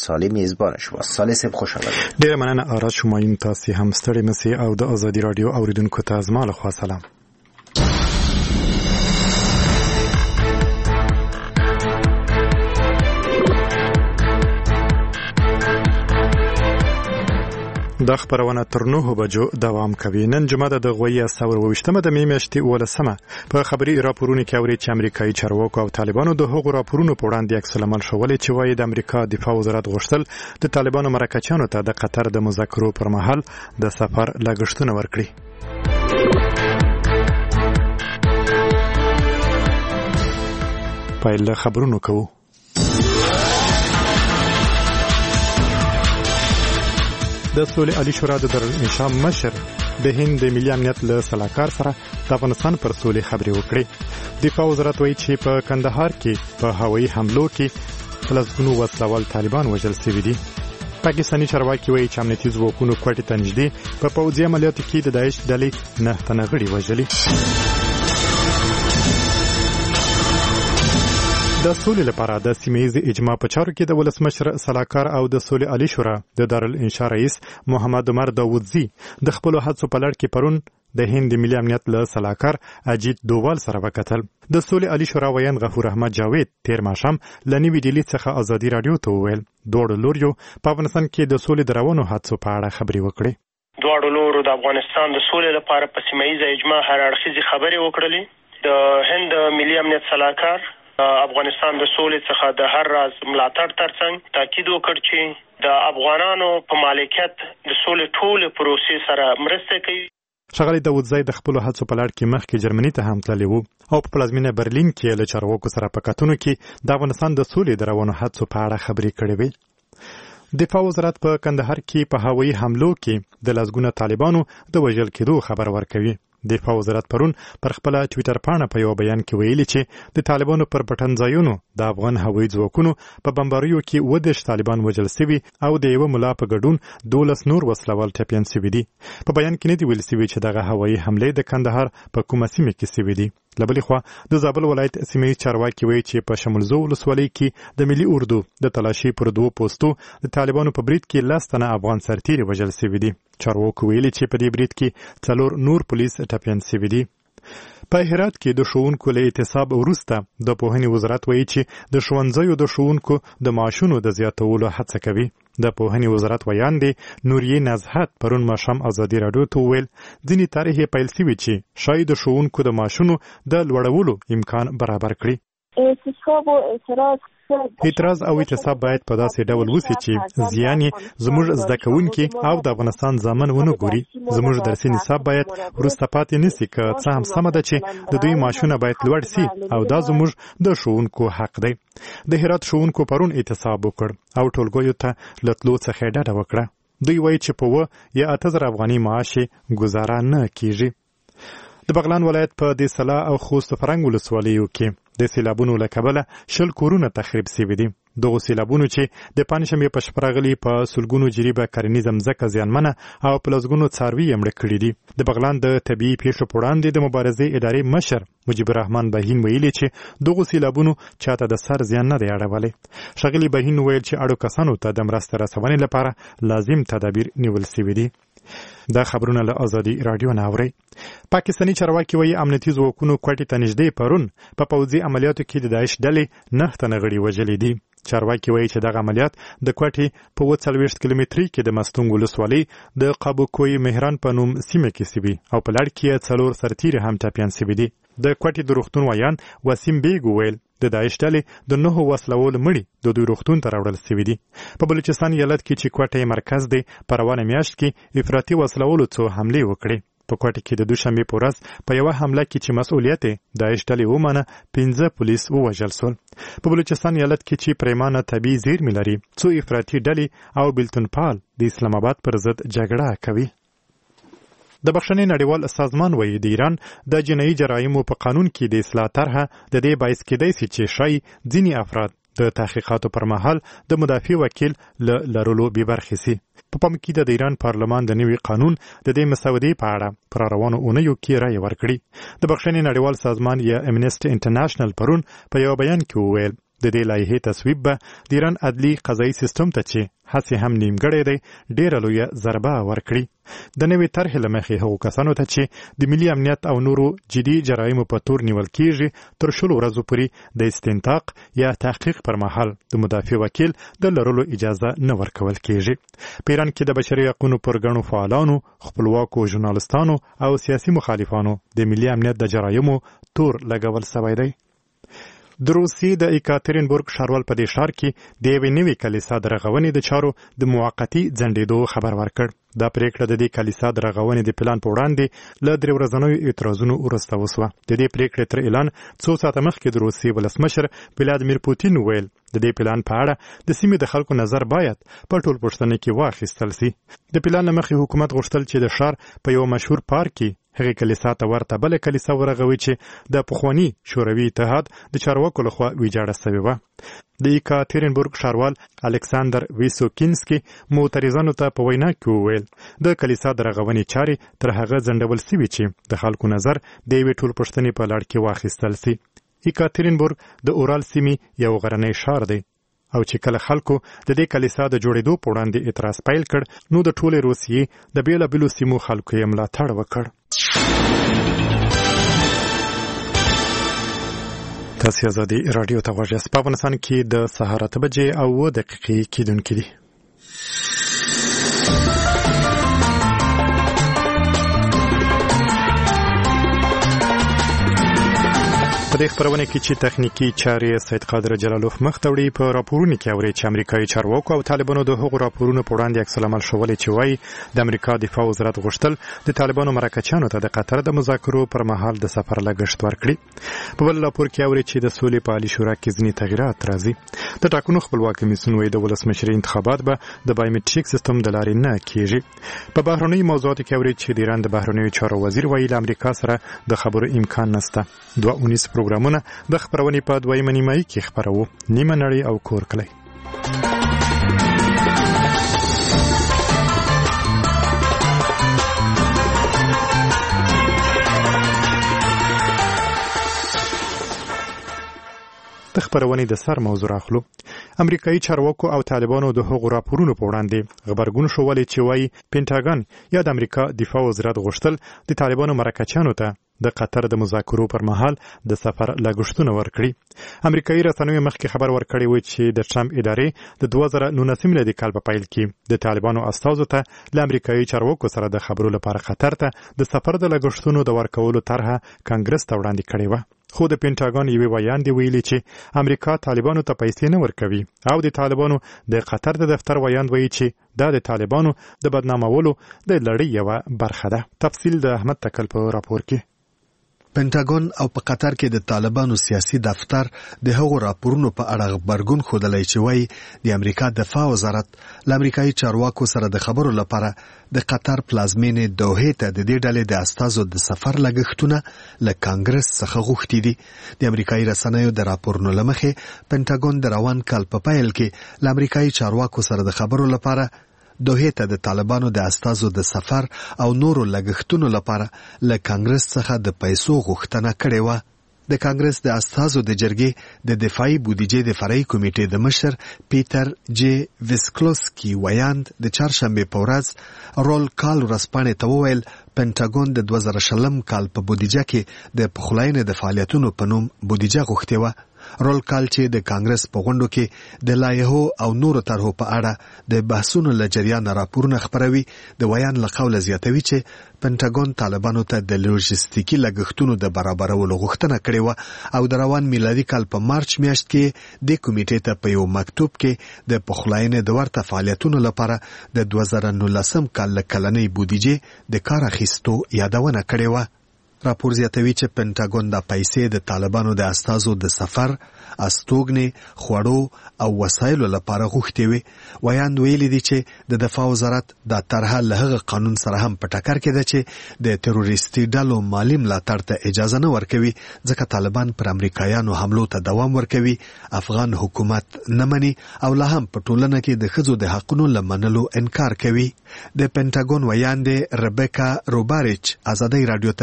سالم میزبان شما. صالح صاحب خوش آمدید. ډیره مننه آراد شمایون تاسو هم ستړي مسي او د ازادي رادیو اوریدونکو ته زما له خوا سلام. د خبرونه تر 9 بجو دوام کوي. نن جمعه د غوي ثور وشتمه د میاشتې ولسمه په خبري راپورونه کې اوري چې امریکایي چارواکو او طالبانو د هغو راپورونو په وړاندې عکس العمل شولې چې وايي د امریکا دفاع وزارت غوښتل د طالبانو مرکچیانو ته د قطر د مذاکرو پر مهال د سفر لګښتونه ورکړي. پایله خبرونه کوو. د سولې عالی شورا د دارالانشا مشر د هند د ملي امنیت له سلاکار سره د افغانستان پر سولې خبرې وکړې. دفاع وزارت وایي چې په کندهار کې په هوایي حملو کې لسګونو وسلوال طالبان وژل شوي دي. پاکستاني چارواکي وایي چې امنیتي ځواکونو کوټې ته نږدې په پوځي عملیاتو کې د داعش ډلې 9 تنه غړي وژلي. د سولې لپاره د سیمه‌ییز اجماع په چارو کې د ولسمشر سلاکار او د سولې عالی شورا د دارالانشا رئیس محمد عمر داوودزی د خپل هڅو په لړ کې پرون د هند ملي امنیت له سلاکار اجیت دووال سره وکتل. د سولې عالی شورا ویان غفور احمد جاوید تیر ماښام لنیوي ډیلی څخه ازادي رادیو ته وویل دوړو لوريو په افغانستان کې د سولې دروونو هڅو په اړه خبرې وکړي. دوړو لورو د افغانستان د سولې لپاره په سیمه‌ییز اجماع هر اړخیزې خبرې وکړلې. د هند ملي امنیت سلاکار افغانستان د سولې څخه د هر راز ملاتړ ترڅنګ تاکید وکړ چې د افغانانو په مالکیت د سولې ټول پروسې سره مرسته کوي. ښاغلی داوودزی د خپل هڅو په لړ کې مخکې جرمني ته هم تللی وو او په پلازمینه برلین کې له چارواکو سره په کتنو کې د افغانستان د سولې د روانو هڅو په اړه خبرې کړې وې. دفاع وزارت په کندهار کې په هوایي حملو کې د لسګونه طالبانو د وژل کېدو خبر ورکوي. دفاع وزارت پرون پر خپل ټوئیټر پاڼه په یو بیان کې ویلي چې د طالبانو پر پټنځایونو د افغان هوایي ځواکونو په بمباریو کې 10 طالبان وژل شوي او د یو ملا په ګډون 12 نور وسلوال ټپیان شوي دي. په بیان کې نه دی ویل شوی چې دغه هوایي حمله د کندهار په کومه سیمه کې شوې دي. لبلې خوا د زابل ولایت سیمې چارواکي وایي چې په شمولزو ولسوالۍ کې د ملي اردو د تلاشي پر 2 پوسټو د طالبانو په برید کې 10 تنه افغان سرتیري وژل شوي دي. چارواکو ویلي چې په دې برید کې 4 نور پولیس ټپیان شوي دي. په هرات کې د ښوونکو له اعتصاب وروسته د پوهنې وزارت وایي چې د ښوونځیو د ښوونکو د معاشونو د زیاتولو هڅه کوي. د پوهنې وزارت ویان دی نوریه نزهت پرون ماښام ازادي رادیو ته وویل ځینې طرحې پیل شوي چې شاید د ښوونکو د معاشونو د لوړولو امکان برابر کړي. اعتراض او اعتصاب باید په داسې ډول وشي چې زیان یې زموږ زده کوونکي او د افغانستان ځامن ونه ګوري. زموږ درسي نصاب باید وروسته پاتې نشي که څه هم سمه ده چې د دوی معاشونه باید لوړ شي او دا زموږ د ښوونکو حق دی. د هرات ښوونکو پرون اعتصاب وکړ او ټولګیو ته له تلو څخه یې ډډه وکړه. دوی وایي چې په 8,000 افغاني معاش ګزاره نه کیږي. د بغلان ولایت په دې سلا او خوست فرنګ ولسوالیو کې د سیلابونو له کبله 20 کورونه تخریب شوي دي. دغه سیلابونو چې د پنځشنبې په شپه راغلي په سلګونو جریبه کرنیزه مځکه زیانمنه او په لسګونو څاروي یې مړه کړي دي. د بغلان د طبیعي پیښو په وړاندې د مبارزې ادارې مشر مجیب الرحمن بهین ویلي چې دغه سیلابونو چاته د سر زیان نه دی اړولی. ښاغلي بهین ویل چې اړو کسانو ته د مرستې رسونې لپاره لازم تدابیر نیول شوي دي. دا خبرونه له ازادي رادیو نه اوري. پاکستاني چارواکي وایي امنیتي ځواکونو کوټې ته نږدې پرون په پوځي عملیاتو کې د داعش ډلې 9 تنه غړي وژلي دي. چارواکي وایي چې دغه عملیات د کوټې په 40 کیلومتري کې د مستونګ ولسوالۍ د قابوکوی مهران په نوم سیمه کې شوي او په لړ کې 4 سرتیري هم ټپیان شوي دي. د کوټې د روغتون ویان وسیم بیګ ویل د داعش ډلې د 9 وسلوال مړي د دوی روغتون ته راوړل شوي دي. په بلوچستان ایالت کې چې کوټې مرکز دی په روانه میاشت کې افراطي وسلوالو څو حملې وکړې. په کوټې کې د دوشنبې په ورځ په یو حمله کې چې مسؤلیت داعش ډلې ومنه 15 پولیس ووژل شول. په بلوچستان ایالت کې چې پریمانه طبي زیرمې لري څو افراطي ډلې او بلتونپال د اسلام آباد پر ضد جګړه کوي. د بخښنې نړیوال سازمان وایي د ایران د جنایي جرایمو په قانون کې د اصلاح طرحه د دې باعث کېدای شي چې شای ځینې افراد د تحقیقاتو پر مهال د مدافع وکیل لرلو بې برخې شي. په پام کې د ایران پارلمان د نوي قانون د دې مسودې په اړه پر روانو اونیو کې رایه ورکړي. د بخښنې نړیوال سازمان یا امنیسټي انټرنیشنل پرون په یو بیان کې وویل د دې لایحې تصویب به د ایران عدلي قضایي سیستم ته چې هڅې هم نیمګړی دی ډېره لویه ضربه ورکړي. د نوې طرحې له مخې هغو کسانو ته چې د ملي امنیت او نورو جدي جرایمو په تور نیول کیږي تر 10 ورځو پورې د استنطاق یا تحقیق پر مهال د مدافع وکیل د لرلو اجازه نه ورکول کیږي. په ایران کې د بشري حقوقو پر ګڼو فعالانو، خپلواکو ژورنالستانو او سیاسي مخالفانو د ملي امنیت د جرایمو تور لګول شوی دی. د روسیې د ایکاترینبورګ ښاروال په دې ښار کې د یوې نوې کلیسا د رغونې د چارو د موقتي ځنډېدو خبر ورکړ. دا پریکړه د دې کلیسا د رغونې د پلان په وړاندې له 3 ورځنیو اعتراضونو وروسته وشوه. د دې پریکړې تر اعلان څو ساعته مخکې د روسیې ولسمشر ولادیمیر پوتین ویل د دې پلان په اړه د سیمې د خلکو نظر باید په ټول پوښتنه کې واخیستل شي. د پلان مخې حکومت غوښتل چې د ښار په یو مشهور پارک کې هغې کلیسا ته ورته بله کلیسا ورغوي چې د پخواني شوروي اتحاد د چارواکو لخوا ویجاړه شوې وه. د ایکاترینبورګ ښاروال الکساندر ویسوکینسکي معترضانو ته په وینا کې وویل د کلیسا د رغونې چارې تر هغه ځنډول شوي چې د خلکو نظر د یوې ټولپوښتنې په لړ کې واخیستل شي. ایکاترینبورګ د اورال سیمې یو غرنی ښار دی او چې کله خلکو د دې کلیسا د جوړېدو په وړاندې اعتراض پیل کړ نو د ټولې روسیې د بیلابیلو سیمو خلکو یې ملاتړ وکړ. تاسو آزادي رادیو ته غوږ یاست. په افغانستان کې د سهار 8 بجې او 9 دقیقې کېدونکې دي. په دې خبرونه کې چې تخنیکی چارې سید قادر جلالوف مختوړي په راپورونو کې اوري چې امریکایي چارواکو او طالبانو د هغو راپورونو په وړاندې عکس العمل شولې چې وایي د امریکا دفاع وزارت غوښتل د طالبانو مرکچیانو ته د قطر د مذاکرو پر مهال د سفر لګښت ورکړي. په بل راپور کې اوري چې د سولې په عالی شورا کې ځینې تغیرات راځي. د ټاکنو خپلواک کمیسیون وایي د ولسمشرۍ انتخابات به د بایومټریک سیستم د لارې نه کیږي. په بهرنیو موضوعاتو کې اوري چې د ایران د بهرنیو چارو وزیر وایي له امریکا سره د خبرو امکان نشته. 2 پروګرامونه د خبرونې په دویمه نیمایي کې خبرو نیمه نړۍ او کور کلی. د خبرونې د سر موضوع راخلو. امریکایي چارواکو او طالبانو د هغو راپورونو په وړاندې خبرګون شولې چې وایي پینټاګن یا د امریکا دفاع وزارت غوښتل د طالبانو مرکچیانو ته د قطر د مذاکرو پر مهال د سفر لګښتونه ورکړي. امریکایي رسنیو مخکې خبر ورکړی و چې د ټرمپ ادارې د 2019 میلادي کال په پیل کې د طالبانو استازو ته له امریکایي چارواکو سره د خبرو لپاره قطر ته د سفر د لګښتونو د ورکولو طرحه کانګرس ته وړاندې کړې وه. خو د پینټاګن یوې ویاندې ویلي چې امریکا طالبانو ته پیسې نه ورکوي او د طالبانو د قطر د دفتر ویاند وایي چې دا د طالبانو د بدنامولو د لړۍ یوه برخه ده. تفصیل د احمد تکل په راپور کې. پینټاګن او په قطر کې د طالبانو سیاسي دفتر د هغو راپورونو په اړه خبرګون ښودلی چې وایي د امریکا دفاع وزارت له امریکایي چارواکو سره د خبرو لپاره د قطر پلازمینې دوحې ته د دې ډلې د استازو د سفر لګښتونه له کانګرس څخه غوښتي دي. د امریکایي رسنیو د راپورونو له مخې پینټاګن د روان کال په پیل کې له امریکایي چارواکو سره د خبرو لپاره دوحې ته د طالبانو د استازو د سفر او نورو لګښتونو لپاره له کانګرس څخه د پیسو غوښتنه کړې وه. د کانګرس د استازو د جرګې د دفاعي بودیجې د فرعي کمیټې د مشر پیټر جی ویسکلوسکي ویاند د چهارشنبې په ورځ رول کال ورځپاڼې ته وویل پینټاګن د 2020 کال په بودیجه کې د پخلاینې د فعالیتونو په نوم بودیجه غوښتې وه. رول کال چې د کانګرس په غونډو کې د لایحو او نورو طرحو په اړه د بحثونو له جریانه راپورونه خپروي. د ویان له قوله زیاتوي چې پینټاګن طالبانو ته د لوژستیکي لګښتونو د برابرولو غوښتنه کړې وه او د روان میلادي کال په مارچ میاشت کې د کمیټې ته په یو مکتوب کې د پخلاینې د ورته فعالیتونو لپاره د 2019 کال له کلنۍ بودیجې د کار اخیستو یادونه کړې وه. راپور زیاتوي چې پینټاګن د پیسې د طالبانو د استازو د سفر، استوګنې، خوړو او وسایلو لپاره غوښتې وي. ویاند ویلي دي چې د دفاع وزارت دا طرحه له هغه قانون سره هم په ټکر کې ده چې د تروریستي ډلو مالي ملاتړ ته اجازه نه ورکوي ځکه طالبان پر امریکایانو حملو ته دوام ورکوي، افغان حکومت نه مني او لا هم په ټولنه کې د ښځو د حقونو له منلو انکار کوي. د پینټاګن ویاند ربیکا روباریچ ازادي رادیو ته په ایمیل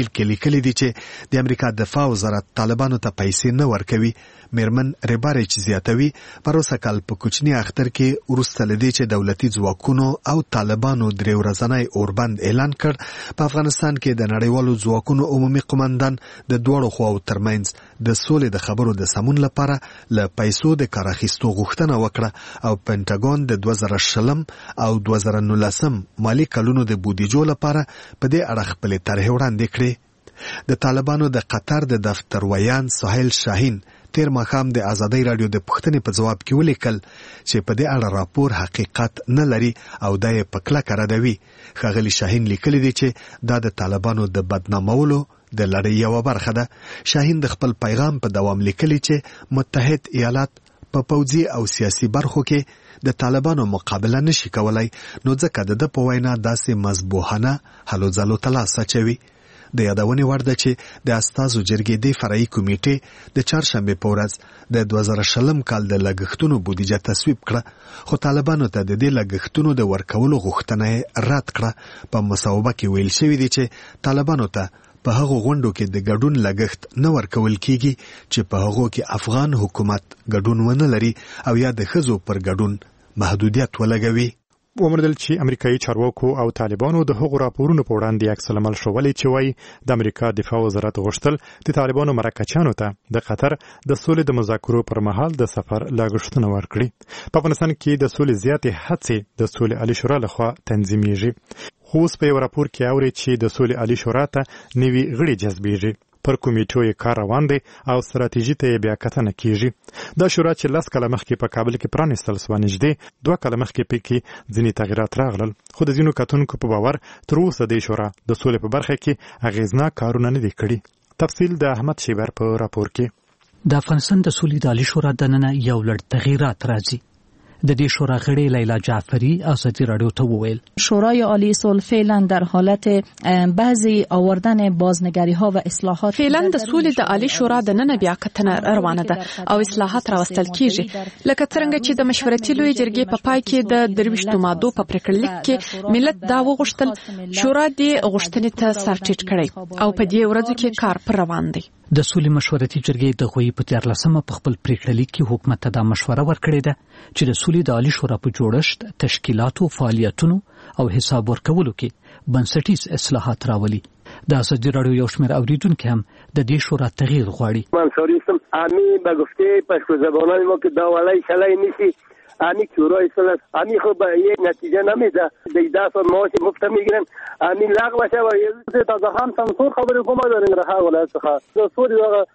تحلیل کې لیکلي دي چې د امریکا دفاع وزارت طالبانو ته پیسې نه ورکوي. میرمن ریبارچ زیاتوي پر اوسه کال په کوچني اختر کې ورسته لدی چې دولتي ځواکونو او طالبانو درې ورځنی اوربند اعلان کړ. په افغانستان کې د نړیوالو ځواکونو عمومي قومندان د دوړو خواو ترمنځ د سولې د خبرو د سمون لپاره له پیسو د کار اخیستو غوښتنه وکړه او پینټاګون د 2020 او 2019 مالی کلونو د بودیجو لپاره په دې اړه خپل طرح وړاندې کړې. د طالبانو د قطر د دفتر ویان سهیل شاهین تیر ماښام د ازادۍ رادیو د پوښتنې په ځواب کې ولیکل چې په دې اړه راپور حقیقت نه لري او دا یې په کلکه ردوي. ښاغلي شاهین لیکلي دي چې دا د طالبانو د بدنامولو د لړۍ یوه برخه ده. شاهین د خپل پیغام په دوام لیکلي چې متحد ایالات په پوځي او سیاسي برخو کې د طالبانو مقابله نشي کولای، نو ځکه د په وینا داسې مذبوحانه هلو ځلو ته لاس اچوي. د یادونې وړ ده چې د استازو جرګې د فرعي کمیټې د چهارشنبې په ورځ د 2020 کال د لګښتونو بودیجه تصویب کړه، خو طالبانو ته د دې لګښتونو د ورکولو غوښتنه رد کړه. په مصوبه کې ویل شوی دی چې طالبانو ته په هغو غونډو کې د ګډون لګښت نه ورکول کیږي چې په هغو کې افغان حکومت ګډون ونه لري او یا د ښځو پر ګډون محدودیت ولګوي. ومردل چې امریکایي چارواکو او طالبانو د هغو راپورونو په وړاندې عکس العمل ښوولی چې وایي د امریکا دفاع وزارت غوښتل د طالبانو مرکچیانو ته د قطر د سولې د مذاکرو پر مهال د سفر لګښتونه ورکړي. په افغانستان کې د سولې زیاتې هڅې د سولې عالي شورا لخوا تنظیمیږي، خو اوس په یو راپور کې اوري چې د سولې عالي شورا ته نوي غړي جذبیږي. پر کمیټو یې کار روان دی او ستراتیژي ته یې بیا کتنه کیږي. دا شورا چې 10 کاله مخکې په کابل کې پرانیستل سوه، نږدې 2 کاله مخکې پکې ځینې تغیرات راغلل، خو د ځینو کتونکو په باور تر اوسه دې شورا د سولې په برخه کې اغیزناک کارونه نه دي کړي. تفصیل د احمد شیبر په راپور کې. د افغانستان د سولې د عالی شورا دننه یو لړ تغییرات راځي. د دې شورا غړي لیلا جعفری ازادي رادیو ته وویل شورای عالی صلح فعلا در حالت بعضی آوردن بازنگری ها و اصلاحات فعلا د سولې د عالی شورا د نن بیا کتنه روانه ده او اصلاحات راوستل کیږي، لکه څنګه چې د مشورتي لوی جرګې په پای کې د 23 مادو په پریکړلیک کې ملت دا وغوښتل شورا دې غوښتنې ته سر ټیټ کړي او په دې ورځو کې کار پر روان دی. د سولې مشورتي جرګې د غوي په 14مه په خپل پریکړلیک کې حکومت ته دا مشوره ورکړې ده چې د سولې د عالی شورا په جوړښت، تشکیلاتو، فعالیتونو او حساب ورکولو کې بنسټیز اصلاحات راولي. د ازادي رادیو یو شمېر اوریدونکو هم د دې شورا تغییر غواړي. منصوری اسم امی به گفته پښتو زبانان ما که دا ولای شلای نیسی امی شورای صلح امی خب یک نتیجه نمیده، 10 ماهی مفت میگیرن، امی لغو شه و تا هم سانسور خبر کومه دارین راه ولایت څخه سوري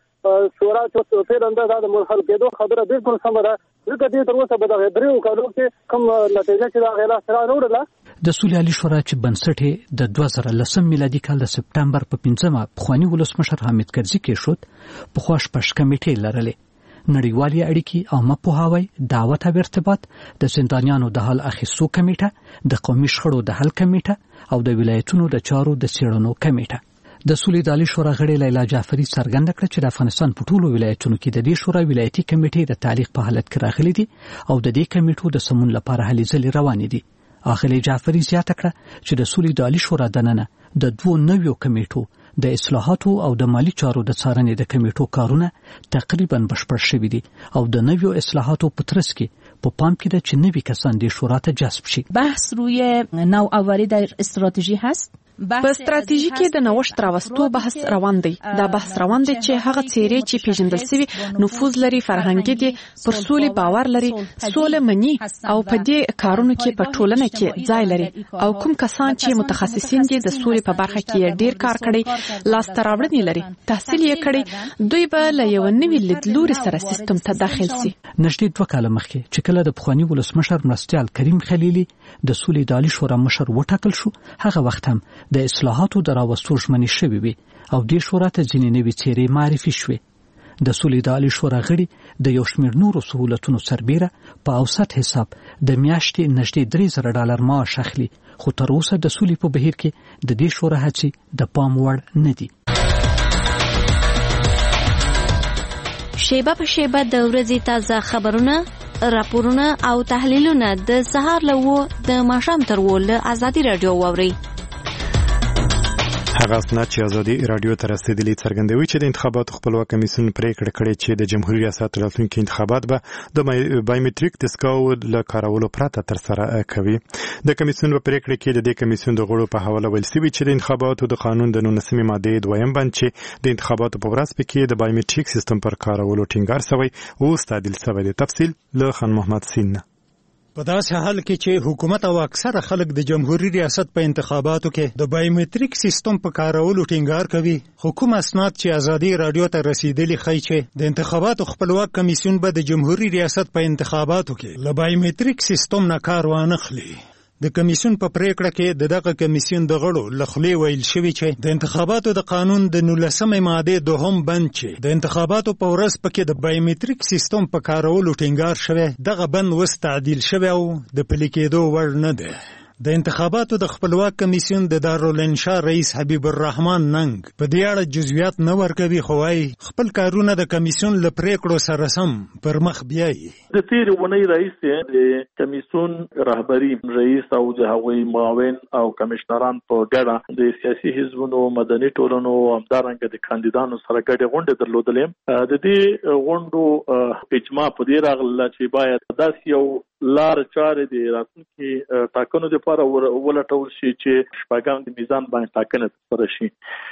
شورا چې فعلا دا مرحله کېدو خبره بالکل سمه ده، ځکه دې تر اوسه به د غدریو کارو کې کوم نتیجه چې دا غلا سره وروړه. د سولې عالی شورا چې بنسټ د 2010 میلادي کال د سپټمبر په 15مه پخوانی ولسمشر حامد کرزي کې شو. په خوښ پښ کمیټې لرلې، نړیوالي اړیکې او مپوهاوی، دعوت او ارتباط، د زندانیانو د حل اخیستو کمیټه، د قومي شخړو د حل کمیټه او د ولایتونو د چارو د څېړنو کمیټه. د سولې د عالی شورا غړي لیلا جعفری څرګنده کړه چې د افغانستان په ټولو ولایتونو کې د دې شورا ولایتي کمیټې د تعلیق په حالت کې راغلي دي او د دې کمیټو د سمون لپاره هلې ځلې روانې دي. اخلي جعفری زیاته کړه چې د سولې د عالی شورا دننه د 2 نویو کمیټو د اصلاحاتو او د مالی چارو د څارنې د کمیټو کارونه تقریبا بشپړ شوي دي او د نویو اصلاحاتو په ترڅ کې په پام کې ده چې نوي کسان د شورا ته جذب شي. بحث روی نوآوری در استراتژی هست. په ستراتیژي کې د نوښت راوستو بحث روان دی. دا بحث روان دی چې هغه څیرې چې پیژندل شوی نفوذ لري، فرهنګي دي، پر سولې باور لري، سوله مني او په دې کارونو کې په ټولنه کې ځای لري او کوم کسان چې متخصصین دي د سولې په برخه کې ډیر کار کړي، لاس تراوړنې لري، تحصیل یې کړي، دوی به له یو نوي لیدلوري سره سیستم ته داخل شي. نږدې 2 کاله مخکې چې کله د پخوانی ولسمشر مرستیال کریم خلیلی د سولې د عالی شورا مشر وټاکل شو، هغه وخت هم د اصلاحاتو د راوستو ژمنې شوې وي او دې شورا ته ځینې نوې څیرې معرفي شوې. د سولې د عالی شورا غړي د یو شمېر نورو سهولتونو سربیره په اوسط حساب د میاشتې نږدې $3,000 معاش اخلي، خو تر اوسه د سولې په بهیر کې د دې شورا هڅې د پام وړ نه دي. شیبه په شیبه د ورځې تازه خبرونه، راپورونه او تحلیلونه د سهار له 9 د ماښام تر 10 له ازادي رادیو واوري. هغه اسناد چې ازادي رادیو ته رسیدلي څرګندوي چې د انتخاباتو خپلواک کمیسیون پریکړه کړې چې د جمهوریت ریاست راتلونکي انتخابات به د بایومټریک دستګاو له کارولو پرته ترسره کوي. د کمیسیون په پریکړه کې د دې کمیسیون د غړو په حواله ویل شوی چې د انتخاباتو د قانون د 19 ماده 2 بند چې د انتخاباتو په ورځ کې د بایومټریک سیستم پر کارولو ټینګار شوی او تعدیل شوی دی. تفصیل له خان محمد سین. په داسې حال کې چې حکومت او اکثره خلک د جمهوریت ریاست په انتخاباتو کې د بایومټریک سیستم په کارولو ټینګار کوي، حکومت اسناد چې ازادي رادیو ته رسیدلي ښیي چې د انتخاباتو خپلواک کمیسیون به د جمهوریت ریاست په انتخاباتو کې له بایومټریک سیستم نه کار وانخلي. د کمیسیون په پریکړه کې دغه کمیسیون د غړو له خولې ویل شوی چې د انتخاباتو د قانون د 19 ماده 2 بند چې د انتخاباتو په ورځ پکې د بایومټریک سیستم په کارولو ټینګار شوی، دغه بند وس تعدیل شوی او د پلي کېدو وړ نه دی. د انتخاباتو د خپلواک کمیسیون د دارالانشا رئیس حبیب الرحمن ننګ په دې اړه جزئیات نه ورکوي، خو وايي خپل کارونه د کمیسیون له پریکړو سره سم پر مخ بیایي. د تیر ونې رئیس د کمیسیون رهبری رئیس او د هغوی معاون او کمشنران په ګډه د سیاسي حزبونو، مدني ټولنو او همدارنګه د کاندیدانو سره ګډه غونډه درلودلې. د دې غونډو اجماع په دې راغله چې باید داسې یو لار چارې د راتلونکي ټاکنو لپاره ولټول شي چې شپږم د میزان باندې ټاکنه ترسره شي.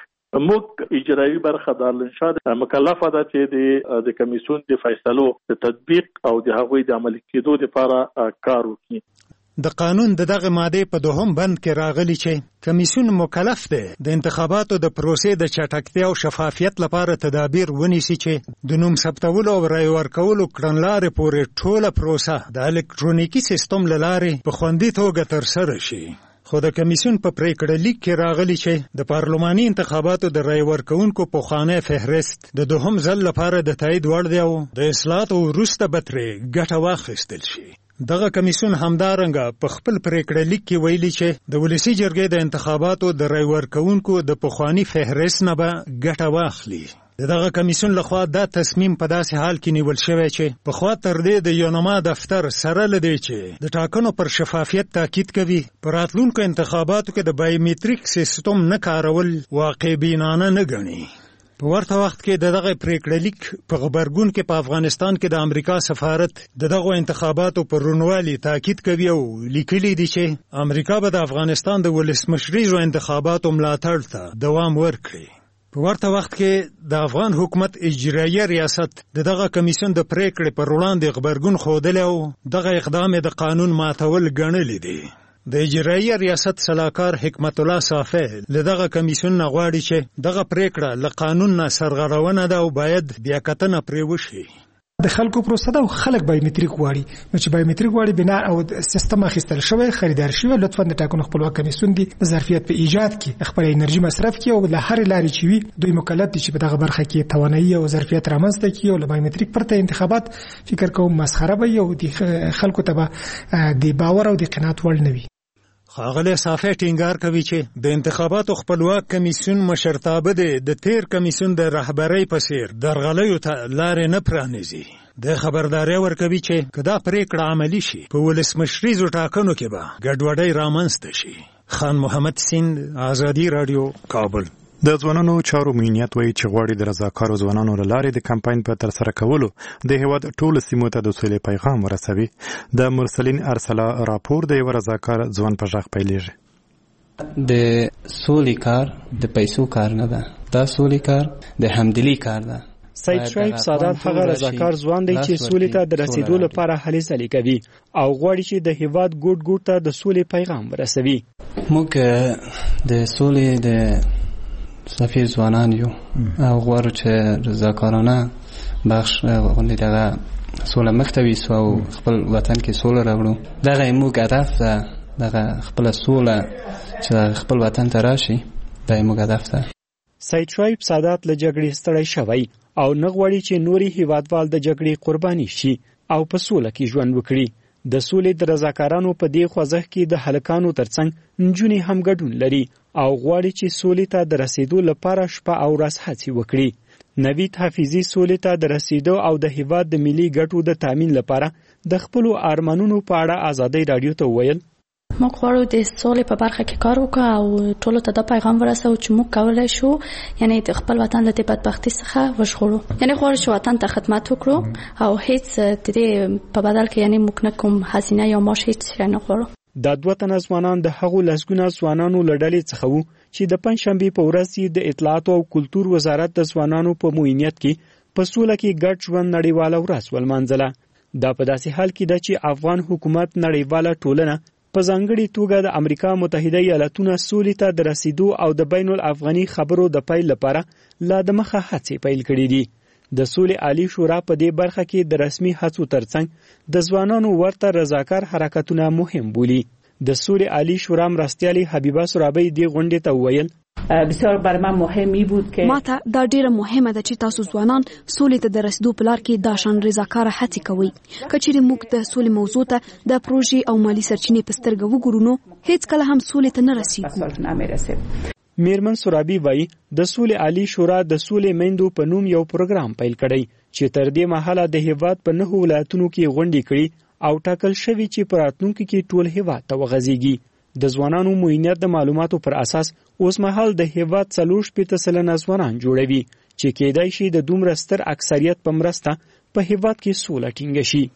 موږ اجرایي برخه دارالانشا مکلفه ده چې د کمیسیون د فیصلو د تطبیق او د هغوی د عملي کېدو لپاره کار وکړي. د قانون دغه ماده په 2 بند کې راغلی چې کمیسیون مکلف دی د انتخاباتو د پروسې د چټکتیا او شفافیت لپاره تدابیر ونیسي چې د نوم ثبتولو او رای ورکولو کړنلارې پورې ټوله پروسه د الکترونیکي سیستم له لارې په خوندي توګه ترسره شي. خو د کمیسیون په پریکړه لیک کې راغلی چې د پارلماني انتخاباتو د رای ورکونکو پخوانی فهرست د 2 ځل لپاره د تایید وړ دی او د اصلاحاتو وروسته به ترې ګټه واخیستل شي. دغه کمیسیون همدارنګه په خپل پریکړه لیک کې ویلي چې د ولسی جرګې د انتخاباتو د رای ورکونکو د پخوانی فهرست نه به ګټه واخلي. دغه کمیسیون لخوا دا تصمیم په داسې حال کې نیول شوی چې په خوا تر دې د یونما دفتر سره لدی چې د ټاکنو پر شفافیت تاکید کوي، پر راتلونکو انتخاباتو کې د بایومټریک سیستم نه کارول واقع بینانه نه ګڼي. په ورته وخت کې دغه پریکړه لیک په غبرګون کې په افغانستان کې د امریکا سفارت دغه انتخاباتو پر رونوالي تاکید کوي او لیکلي دي چې امریکا به د افغانستان د ولسمشریزو انتخاباتو ملاتړ ته دوام ورکړي. په ورته وخت کې د افغان حکومت اجرایي ریاست دغه کمیسیون د پریکړې پر وړاندې غبرګون ښودلی او دغه اقدام د قانون ماتول ګڼلی دی. د اجرایي ریاست صلاحکار حکمت الله صافی له دغه کمیسیون نه غواړي چې دغه پریکړه له قانون نه سرغړونه ده او باید بیا کتنه پرې وشي. د خلکو پروسه ده او خلک بایومټریک غواړي، نو چې بایومټریک غواړي بنا او سیستم اخیستل شوی خریدار شوی، لطفا د ټاکنو خپلواک کمیسیون دی د ظرفیت په ایجاد کې خپل انرژي مصرف کړي او له هر لارې چې وي دوی مکلف دي چې په دغه برخه کې توانایي او ظرفیت رامنځته کړي او له بایومټریک پرته انتخابات فکر کوم مسخره وي او د خلکو ته د باور او د قناعت وړ نه وي. ښاغلی صافی ټینګار کوي چې د انتخاباتو خپلواک کمیسیون مشرتابه دی د تیر کمیسیون د رهبرۍ په څیر درغلیو ته لارې نه پرانیزي. د خبرداري ورکوي چې که دا پریکړه عملي شي په ولسمشریزو ټاکنو کې به ګډوډۍ رامنځته شي. خان محمد سیند، ازادي رادیو، کابل. د ځوانانو چارو مینیت وایي چې غواړي د رضاکارو ځوانانو له لارې د کمپاین په ترسره کولو د هیواد ټولو سیمو ته د سولې پیغام ورسوي. د مرسلین ارسلا راپور د یو رضاکار ځوان په غږ پیلېږي. د سولې کار د پیسو کار نه ده، دا سولې کار د همدلی کار ده. سید شعیب سادات هغه رضاکار ځوان دی چې سولې ته د رسیدو لپاره هلې ځلې کوي او غواړي چې د هیواد ګوټ ګوټ ته د سولې پیغام ورسوي. موږ د سولې د سفیر ځوانان یو او غواړو چې رضاکارانه بخش غونډې دغه سوله مکتوي سو او خپل وطن کې سوله راوړو. دغه موږ هدف ده، دغه خپل سوله چې خپل وطن ته راشي دا موږ هدف ده. سید شعیب سادات له جګړې ستړی شوی او نه غواړي چې نوري هیوادوال د جګړې قرباني شي او په سوله کې ژوند وکړي. د سولې د رضاکارانو په دې خوځښت کې د هلکانو ترڅنګ نجونې هم ګډون لري او غواړي چې سولې ته د رسیدو لپاره شپه او ورځ هڅې وکړي. نوید حافظي سولې ته د رسیدو او د هیواد د ملي ګټو د تامین لپاره د خپلو ارمانونو په اړه ازادي رادیو ته وویل. موږ غواړو د سولې په برخه کې کار وکړو او ټولو ته دا پیغام ورسوو چې موږ کولای شو یعنی د خپل وطن له بدبختۍ څخه وژغورو. یعنی غواړو چې وطن ته خدمت وکړو او هیڅ د دې په بدل کې یعنی موږ نه کوم هزینه یا معاش هیڅ نه غواړو. دا دوه تنه ځوانان د هغو لسګونه ځوانانو له ډلې څخه وو چې د پنځشنبې په ورځ د اطلاعات او کلتور وزارت د ځوانانو په معاونیت کې په سوله کې ګډ ژوند نړیواله ورځ ولمانځله. دا په داسې حال کې ده چې افغان حکومت نړیواله ټولنه په ځانګړې توګه د امریکا متحده ایالاتونو سولې ته د رسیدو او د بین الافغاني خبرو د پیل لپاره لا د مخه هڅې پیل کړې دي. د سولې عالی شورا په دې برخه کې د رسمي هڅو ترڅنګ د ځوانانو ورته رضاکار حرکتونه مهم بولي. د سولې عالی شورا مرستیالي حبیبه سرابی دې غونډې ته وویل بسیار برای من مهمی بود که ماته دا ډیره مهمه ده چې تاسو ځوانان سولې ته د رسیدو په لار کې دا شان رضاکاره هڅې کوئ. کچېرې موږ د سولې موضوع ته د پروژې او مالی سرچینې په سترګه وګورو نو هیڅ کله هم سولې ته نه رسیږو. میرمن سرابی وایي د سولې عالی شورا د سولې میندو په نوم یو پروګرام پیل کړی چې تر دې مهاله د هیواد په 9 ولایتونو کې غونډې کړي او ټاکل شوی چې په راتلونکي کې ټول هیواد ته وغځيږي. د ځوانانو معاونیت د معلوماتو پر اساس اوس مهال د هیواد 40% ځوانان جوړوي چې کېدای شي د دومره ستر اکثریت په مرسته په هیواد کې سوله ټینګه شي.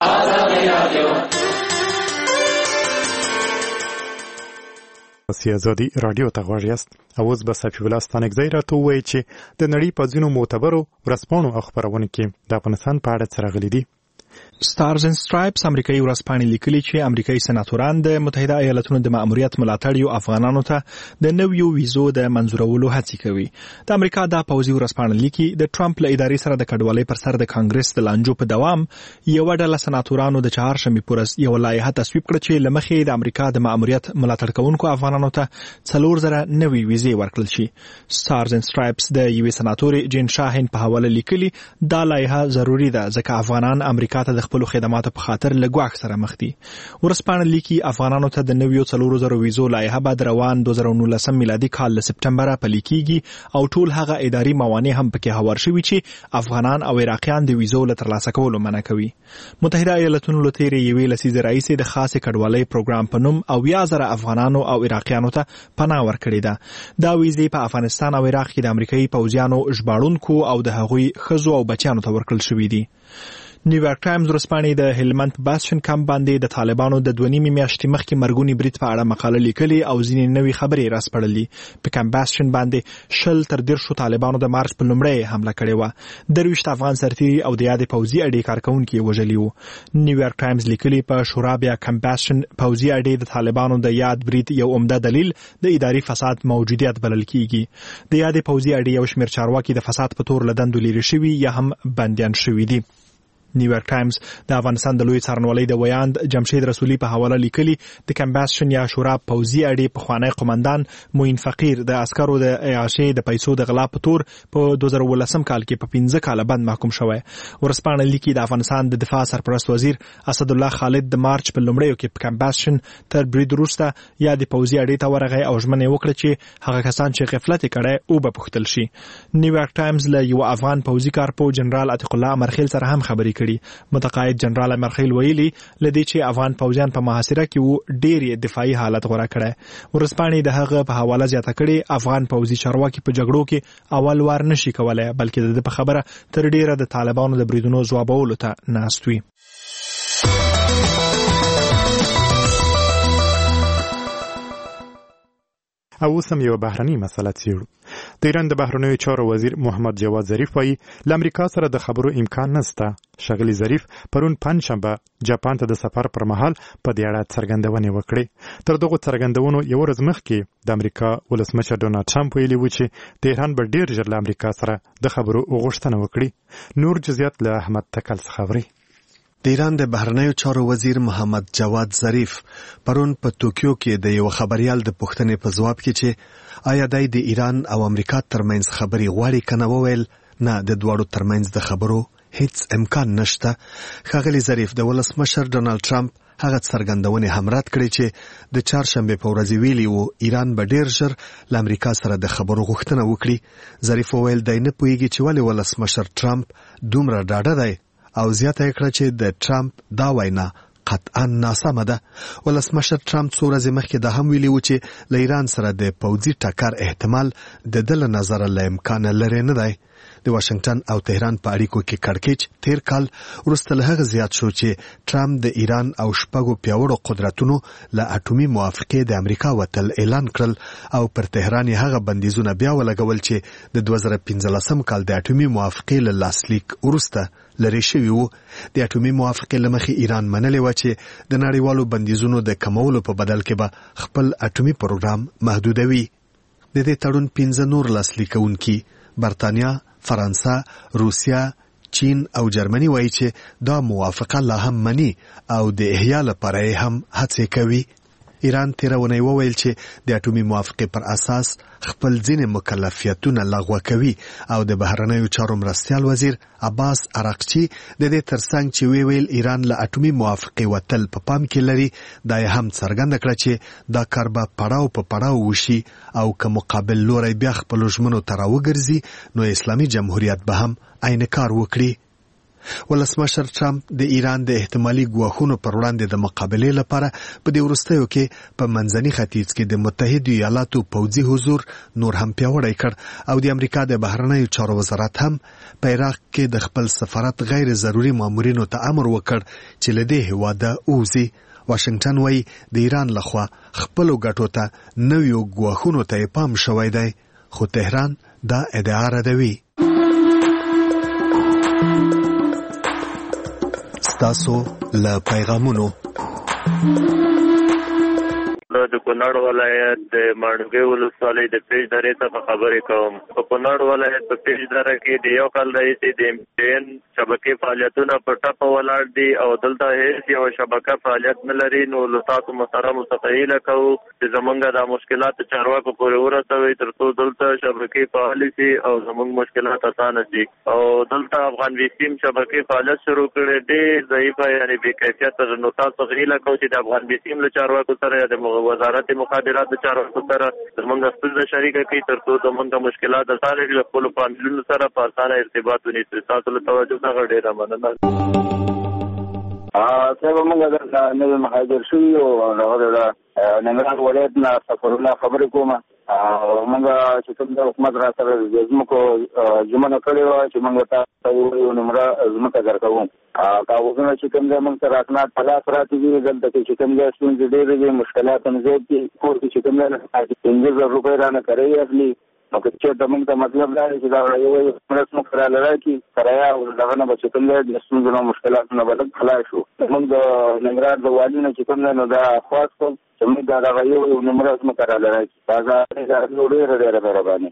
سیاسي رادیو ته غواړی است اوس به صفی الله ستانګزی راته وایي چې د نړۍ په ځینو معتبرو ورځپاڼو او خبرونو کې د افغانستان په اړه څه راغلي دي. ستارز اند سټرایپس امریکایي ورځپاڼې لیکلي چې امریکایي سناتوران د متحده ایالاتونو د ماموریت ملاتړ افغانانو ته د نویو ویزو د منظورولو هڅې کوي. د امریکا د پوځي ورځپاڼه لیکي د ټرمپ له ادارې سره د کډوالۍ پر سر د کانګرس د لانجو په دوام یو ډله سناتورانو د چهارشنبې پر ورځ یو لایحه تصویب کړه چې لمخې د امریکا د ماموریت ملاتړ کوونکو افغانانو ته 4000 نوي ویزې ورکړل شي. ستارز اند سټرایپس د یوې سناتورې جین شاهین په حواله لیکلي دا لایحه ضروری ده ځکه افغانان امریکا ته د خپل خدماتو په خاطر لګواک سره مخ دي. ورځپاڼه لیکي افغانانو ته د نویو 4000 ویزو لایحه بعد روان 2019 میلادي کال له سپټمبر په لیکيږي او ټول هغه اداري موانع هم پکې هوار شوي چې افغانان او عراقیان د ویزو له ترلاسه کولو منع کوي. متحده ایالاتونو له تیرې یوې لسیزې راهیسې د خاص کډوالۍ پروګرام په نوم او 1000 افغانانو او عراقیانو ته پناه ورکړې ده. دا ویزې په افغانستان او عراق کې د امریکایي پوځیانو ژباړونکو او د هغوی ښځو او بچیانو ته ورکړل شوي دي. نیویارک ټایمز ورځپاڼې د هلمند باسشن کمپ باندې د طالبانو د 2.5 میاشتې مخکې مرګونی برید په اړه مقاله لیکلي او ځینې نوې خبرې راسپړلې. په کمپ باسشن باندې 10 طالبانو د مارچ په لومړۍ حمله کړې و. 23 افغان سرتیري او د یادې پوځي اډې کارکونکي وژلي وو. نیویارک ټایمز لیکلي په شورا بیا کمپ باسشن پوځي اډې د طالبانو د یاد برید یو عمده دلیل د اداري فساد موجودیت بلل کیږي. د یادې پوځي اډې یو شمېر چارواکي د فساد په تور لدندو لري شوي یا هم بندیان شوي دي. نیویارک ټایمز د افغانستان د لوی څارنوالۍ د ویاند جمشید رسولي په حواله لیکلي د کمباسشن یا شورا پوځي اډې پخوانی قومندان موین فقیر د عسکرو د عیاشۍ د پیسو د غلا په تور په 2018 کال کې په 15 کال بند محکوم شوی. ورځپاڼه لیکي د افغانستان د دفاع سرپرست وزیر اسد الله خالد د مارچ په لومړیو کې په کمباسشن تر برید وروسته یا د پوځي اډې ته ورغی او ژمنه وکړه چې هغه کسان چې غفلت کړي او به پوښتل شي. نیویارک ټایمز له یو افغان پوځي کارپو جنرال عتیق الله امرخیل سره هم خبرې کړي. متقاعد جنرال امرخیل ویلي لدی چې افغان پوځیان په محاصره کې وو ډېر دفاعي حالت غوړه کړه. ورځپاڼې د هغه په حواله زیاته کړي افغان پوځي چارواکي په جګړو کې اول وار نشي کولای بلکې د په خبره تر ډیره د طالبانو د بریدونو ځوابولو ته ناست وي. او اوس هم یو بهرني مسله څیړو. د ایران د بهرنیو چارو وزیر محمد جواد ظریف وایي له امریکا سره د خبرو امکان نشته. ښاغلي ظریف پرون پنځشنبه جاپان ته د سفر پر مهال په دې اړه څرګندونې وکړې. تر دغو څرګندونو یو ورځ مخکې د امریکا ولسمشر ډونالډ ټرمپ ویلي و چې د ایران به ډېر ژر له امریکا سره د خبرو غوښتنه وکړي. نور جزئیات له احمد تکل څخه اوري. د ایران د بهرنیو چارو وزیر محمد جواد ظریف پرون په توکیو کې د یو خبريال د پوښتنې په ځواب کې چې آیا د ایران او امریکا ترمنځ خبري غواړي کنه وویل نه د دوړو ترمنځ د خبرو هیڅ امکان نشته. ښاغلي ظریف د ولسمشر ډونالډ ټرمپ هغه څرګندونې هم رد کړې چې د چهارشنبه په ورځ ویلي وو ایران به ډېر ژر له امریکا سره د خبرو غوښتنه وکړي. ظریف وویل دی نه پوهیږي چې ولې ولسمشر ټرمپ دومره ډاډه دی او زیاته کړه چې د ټرمپ دا وینا قطعا ناسمه ده. ولسمشر ټرمپ څو ورځې مخکې دا هم ویلي و چې له ایران سره د پوځي ټکر احتمال د ده له نظره له امکانه لرې نه دی. د واشنگټن او تهران په اړیکو کې کړکېچ تیر کال وروسته له هغه زیات شو چې ټرمپ د ایران او شپږو پیاوړو قدرتونو له اټومي موافقې د امریکا وتل اعلان کړل او پر تهران یې هغه بندیزونه بیا ولګول چې د 2015 کال د اټومي موافقې له لاسلیک وروسته لري شوی وو. د اټومي موافقې له مخې ایران منلې و چې د نړیوالو بندیزونو د کمولو په بدل کې به خپل اټومي پروګرام محدودوي. د دې تړون 15 نور لاسلیکونکي برتانیا، فرانسه، روسیا، چین او جرمني وایي چې دا موافقه لا هم مني او د احیا لپاره هم هڅې کوي. ایران تیرونی وویل چې د اټومي موافقې پر اساس خپل ځینې مکلفیتونه لغوه کوي او د بهرنیو چارو مرستیال وزیر عباس عراقچي د دې ترڅنګ چې ویل ایران له اټومي موافقې وتل په پام کې لري، دا هم څرګنده کړه چې دا کار به پړاو په پړاو وشي او که مقابل لوري بیا خپل ژمنو ته راوګرځي نو اسلامي جمهوریت به هم عین کار وکړي. ولسمشر ټرمپ د ایران د احتمالي ګواښونو پر وړاندې د مقابلې لپاره په دې وروستیو کې په منځني ختیځ کې د متحده ایالاتو پوځي حضور نور هم پیاوړی کړ او د امریکا د بهرنیو چارو وزارت هم په عراق کې د خپل سفارت غیر ضروري مامورینو ته امر وکړ چې له دې هېواده ووځي. واشنگټن وایي د ایران لخوا خپلو ګټو ته نویو ګواښونو ته یې پام شوی دی، خو تهران دا ادعا ردوي. تاسو له پیغامونو د کونړ ولایت د ماڼوګي ولسوالۍ د پیج درې څخه خبرې کوم. په کونړ ولایت په پیج دره کې د یو کال راهیسې د MTN شبکې فعالیتونه په ټپه ولاړ دي او دلته هیڅ یو شبکه فعالیت نه لري. نو له تاسو محترم څخه هیله کوو چې زمونږ د مشکلات چارواکو پورې ورسوي ترڅو دلته شبکې فعالې شي او زمونږ مشکلات اسانه شي. او دلته افغان ویسیم شبکې فعالیت شروع کړي ډېر ضعیفه یعنې بې کیفیته. نو تاسو هیله کوو چې د افغان ویسیم له چارواکو سره یا د وزارت مخابرات د چارواکو سره زمونږ ستونزه شریکه کړي ترڅو زمونږ مشکلات اسانه شي، خپل فامیلونو سره په اسانه ارتباط ونیسي. تاسو له توجه څخه ډېره مننه. صاحب موږ د نوې مهاجر شوي او هغه د ننګرهار ولایت نه سفرونه خبرې کوم. موږ چې کوم د حکومت را سره د ځمکو ژمنه کړې وه چې موږ ته یو نمره ځمکه درکوو. کاغذونه چې کوم ځای موږ ته راسنات په لاس راته دي، دلته کې چې کوم ځای ستونزې ډېرې دي، مشکلات هم زیات دي. کور کې چې کوم ځای 15,000 روپۍ رانه کرایه اخلي. نو که چېرته موږ ته مطلب دا دی چې دا یو مرس موږ راله راکړي کرایه او دغه نه به چې کوم ځای د ستونزو نه مشکلاتو نه به لږ خلاص شو. موږ د ننګرهار د والي نه چې کوم ځای نو دا خواست کوم چې موږ دا دغه یو نمره ځمکه راله راکړي. دا ډېره مهرباني.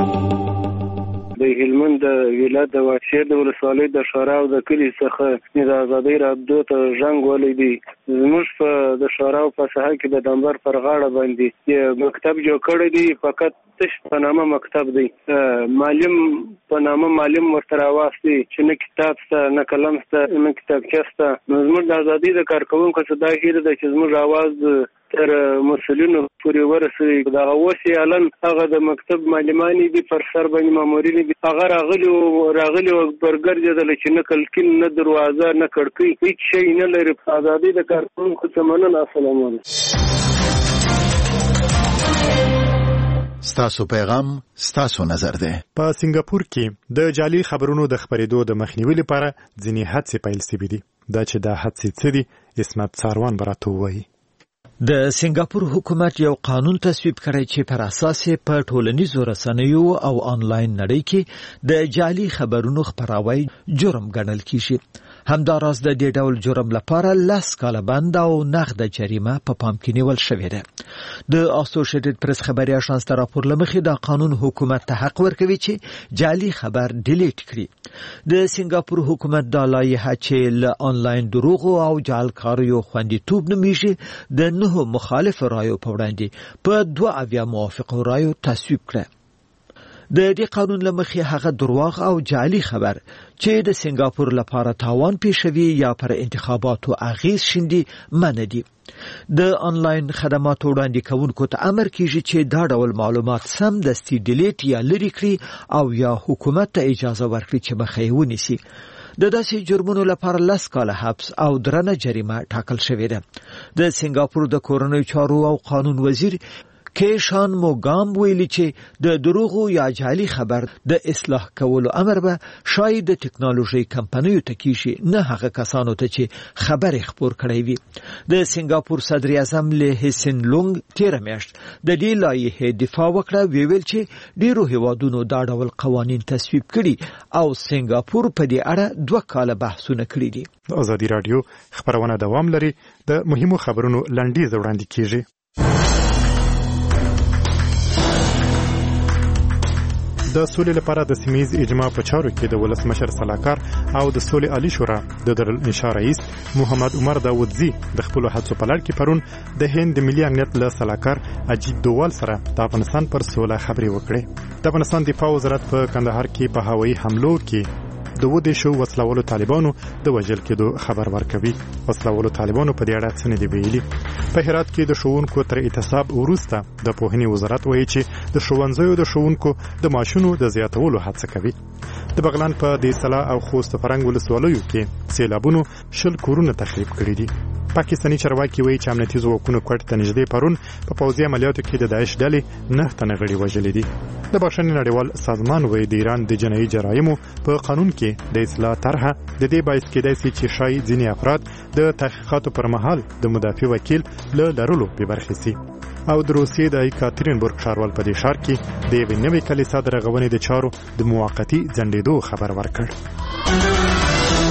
د هلمند د ولایت د واشیر د ولسوالۍ د شورا او د کلي څخه د ازادۍ رابطو ته زنګ ولی دی. زموږ په د شورا په ساحه کې د ډمبر پر غاړه باندې مکتب جوړ کړی دی، فقط تش په نامه مکتب دی. معلم په نامه معلم ورته راوستي چې نه کتاب شته، نه قلم شته، نه کتابچه شته. نو زموږ د ازادۍ د کارکوونکو څخه دا هیله ده چې زموږ اواز تر مسؤلینو پورې ورسوي. دغه اوس یې الان هغه د مکتب معلمانې دي پر سر باندې مامورین دي، هغه راغلي او برګرځېدل چې نه کلکین، نه دروازه، نه کړکۍ، هیڅ شی نه لري. ازادۍ د کارکوونکو څخه مننه. السلام علیکم. ستاسو پیغام ستاسو نظر ده. په سنگاپور کې د جعلي خبرونو د خبرېدو د مخنیوي لپاره ځینې هڅې پیل شوې دي. دا چې دا هڅې څه دي اسمت ساروان براته وایي. د سنگاپور حکومت یو قانون تصویب کړی چې پر اساس په ټولنیزو رسنیو او آنلاین نړۍ کې د جعلي خبرونو خپراوی جرم ګڼل کیږي. همداراز د دې ډول جرم لپاره 10 کاله بند او نقد جریمه په پام کې نیول شوې ده. د اسوسییټډ پریس خبري اژانس ته راپور لمخې د قانون حکومت ته حق ورکوي چې جعلي خبر ډیلیټ کړي. د سنگاپور حکومت د لایحه چې له آنلاین دروغ او جعلکاریو خوندیتوب نومیږي د 9 مخالف رایو په وړاندې په 2 موافق رایو تصویب کړه. د دې قانون لمخې هغه دروغ او جعلي خبر چې د سنگاپور لپاره تاوان پیښوي یا پر انتخاباتو اغیز شیندي منع دي. د آنلاین خدماتو وړاندې کوونکو ته امر کیږي چې دا ډول معلومات سم دستي ډیلیټ یا لري کړي او یا حکومت ته اجازه ورکړي چې مخه یې ونیسي. د داسې جرمونو لپاره 10 کاله حبس او درنه جریمه ټاکل شوې ده. د سنگاپور د کورنیو چارو او قانون وزیر کیشان موګام ویلي چې د دروغو یا جعلي خبر د اصلاح کولو امر به شاید د ټکنالوژي کمپنیو ته کیشي، نه هغه کسانو ته چې خبرې خپور کړي وي. د سنگاپور صدر اعظم لی هسین لونګ تیر میاشت د دې لایحې دفاع وکړه، ویل چې ډیرو هیوادونو دا ډول قوانین تصویب کړي او سنگاپور په دې اړه 2 کاله بحثونه کړي دي. ازادي رادیو خبرونه دوام لري. د مهمو خبرونو لنډیز وړاندې کیږي. د سولې لپاره د سیمه‌یز اجماع په چارو کې د ولسمشر صلاحکار او د سولې عالی شورا د دارالانشا رئیس محمد عمر داودزی د خپل هڅو په لړ کې پرون د هند ملي امنیت له صلاحکار اجیت دووال سره د افغانستان پر سوله خبرې وکړې. د افغانستان دفاع وزارت په کندهار کې په هوایي حملو کې د ودې شو وسلوالو طالبانو د وژل کېدو خبر ورکوي. وسلوالو طالبانو په دې اړه څه نه دی ویلي. په هرات کې د ښوونکو تر اعتصاب وروسته د پوهنې وزارت وایي چې د ښوونځیو د ښوونکو د معاشونو د زیاتولو هڅه کوي. د بغلان په دې سلا او خوست فرنګ ولسوالیو کې سیلابونو 20 کورونه تخریب کړي دي. پاکستاني چارواکي وایي چې امنیتي ځواکونو کوټ ته نږدې پرون په پوځي عملیاتو کې د داعش ډلې 9 تنه غړي وژلي دي. د بخښنې نړیوال سازمان وایي د ایران د جنایي جرایمو په قانون کې د اصلاح طرحه د دې باعث کېدای شي چې شاید ځینې افراد د تحقیقاتو پر مهال د مدافع وکیل له لرلو بې برخې شي. او د روسیې د ایکاترینبورګ ښاروال په دې ښار کې د یوې نوې کلیسا د رغونې د چارو د موقتي ځنډېدو خبر ورکړ.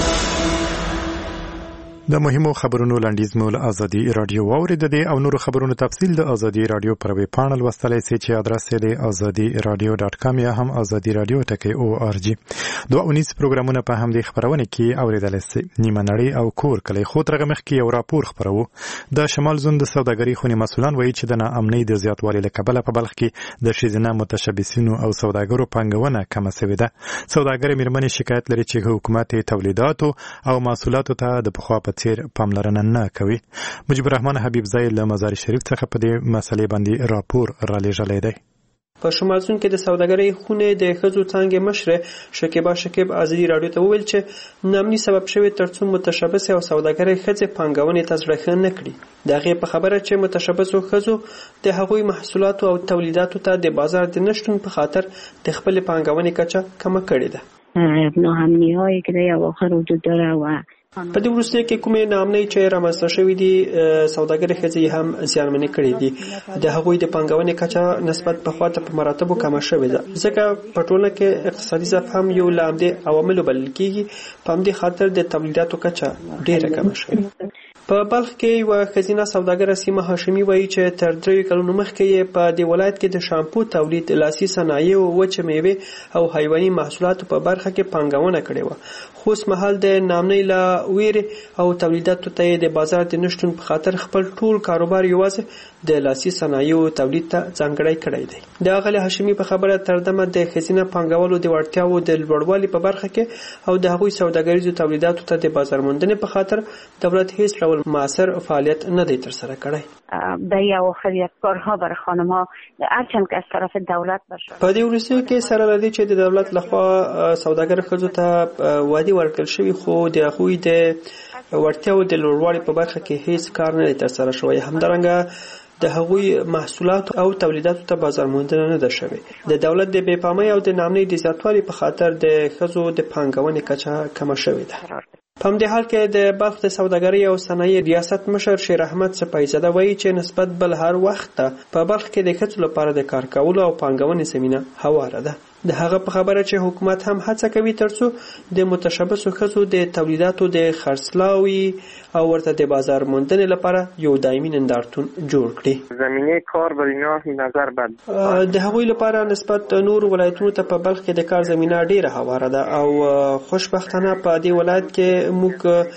د مهمو خبرونو لنډیز مو له ازادي رادیو واوریدل او نور خبرونو تفصیل د ازادي رادیو پر ویب پاڼل وستلای شئ چې ادرس یې azadiradio.com یا هم azadiradio.org. 219 پروګرامونه په همدې خبرونه کې اوریدل شئ. نیمه نړۍ او کور کلی خو ترغه مخ کې یو راپور خبرو. د شمال زون د سوداګرۍ خونې مسولان وایي چې د ناامنۍ د زیاتوالي له کبله په بلخ کې د شیزنه متشبثینو او سوداګرو پنګونه کم شوې ده. سوداګر میرمنې شکایت لري چې حکومت تولیداتو او محصولاتو ته د پخوا په څیر پاملرنه نه کوي. مجيب الرحمن حبیب زای له مزار شریف څخه په دې مسلې باندې راپور را لېږلی دی. په شمال زون کې د سوداګرۍ خونې د ښځو څانګې مشره شکیبا شکیب ازادي رادیو ته وویل چې نامني سبب شوی ترڅو متشبث او سوداګرۍ ښځې پانګونې ته زړه ښه نه کړي. د هغې په خبره چې متشبثو ښځو د هغوی محصولاتو او تولیداتو ته د بازار د نشتون په خاطر د خپلې پانګونې کچه کمه کړې ده. ناامنی‌هایی که در اواخر وجود داره و په دې وروستیو کې کومې ناامنۍ چې رامنځته شوې دي سوداګرۍ ښځې هم زیانمنې کړې دي. د هغوی د پانګونې کچه نسبت پخوا ته په مراتبو کمه شوې ده، ځکه په ټولنه کې اقتصادي ضعف هم یو له همدې عواملو بلل کېږي. په همدې خاطر د تولیداتو کچه ډېره کمه شوې. په بلخ کې یوه ښځینه سوداګره سیمه هاشمي وایي چې تر 3 کلونو مخکې یې په دې ولایت کې د شامپو تولید، لاسي صنایع، وچه میوې او حیواني محصولاتو په برخه کې پانګونه کړې وه. خو اوس مهال د ناامنۍ له ویرې او تولیداتو ته د بازار د نشتون په خاطر خپل ټول کاروبار یوازې د لاسي صنایعو تولید ته ځانګړی کړی دی. د اغلې هاشمي په خبره تر دمه د ښځینه پانګوالو د وړتیاوو د لوړوالي په برخه کې او د هغوی سوداګریزو تولیداتو ته د بازار موندنې په خاطر دولت هیڅ ډول مؤثر فعالیت نه دی ترسره کړی. در اواخر کارها برای خانم‌ها هرچند که از طرف دولت باشه. په دې وروستیو کې سره لدی چې د دولت لخوا سوداګر ښځو ته وعده ورکړل شوی، خو د هغوی د وړتیاوو د لوړوالي په برخه کې هیڅ کار نه دی ترسره شوی. همدارنګه د هغوی محصولات او تولیداتو ته بازار موندنه نه ده شوې. د دولت د بې پامۍ او د ناامنۍ د زیاتوالي په خاطر د ښځو د پانګونې کچه کمه شوې ده. په همدې حال کې د بلخ د سوداګرۍ او صنایع ریاست مشر شیر احمد صفایزاده وایي چې نسبت بل هر وخت په بلخ کې د ښځو لپاره د کار کولو او پانګونې زمینه هواره ده. د هغه په خبره چې حکومت هم هڅه کوي ترڅو د متشبثو ښځو د تولیداتو د خرڅلاوي او ورته د بازار موندنې لپاره یو دایمي نندارتون جوړ کړي. زمینه کار بر اینا نظر بد د هغوی لپاره نسبت نور ولایتونو ته په بلخ کې د کار زمینه ډیره هواره ده او خوشبختانه په دې ولایت کې موږ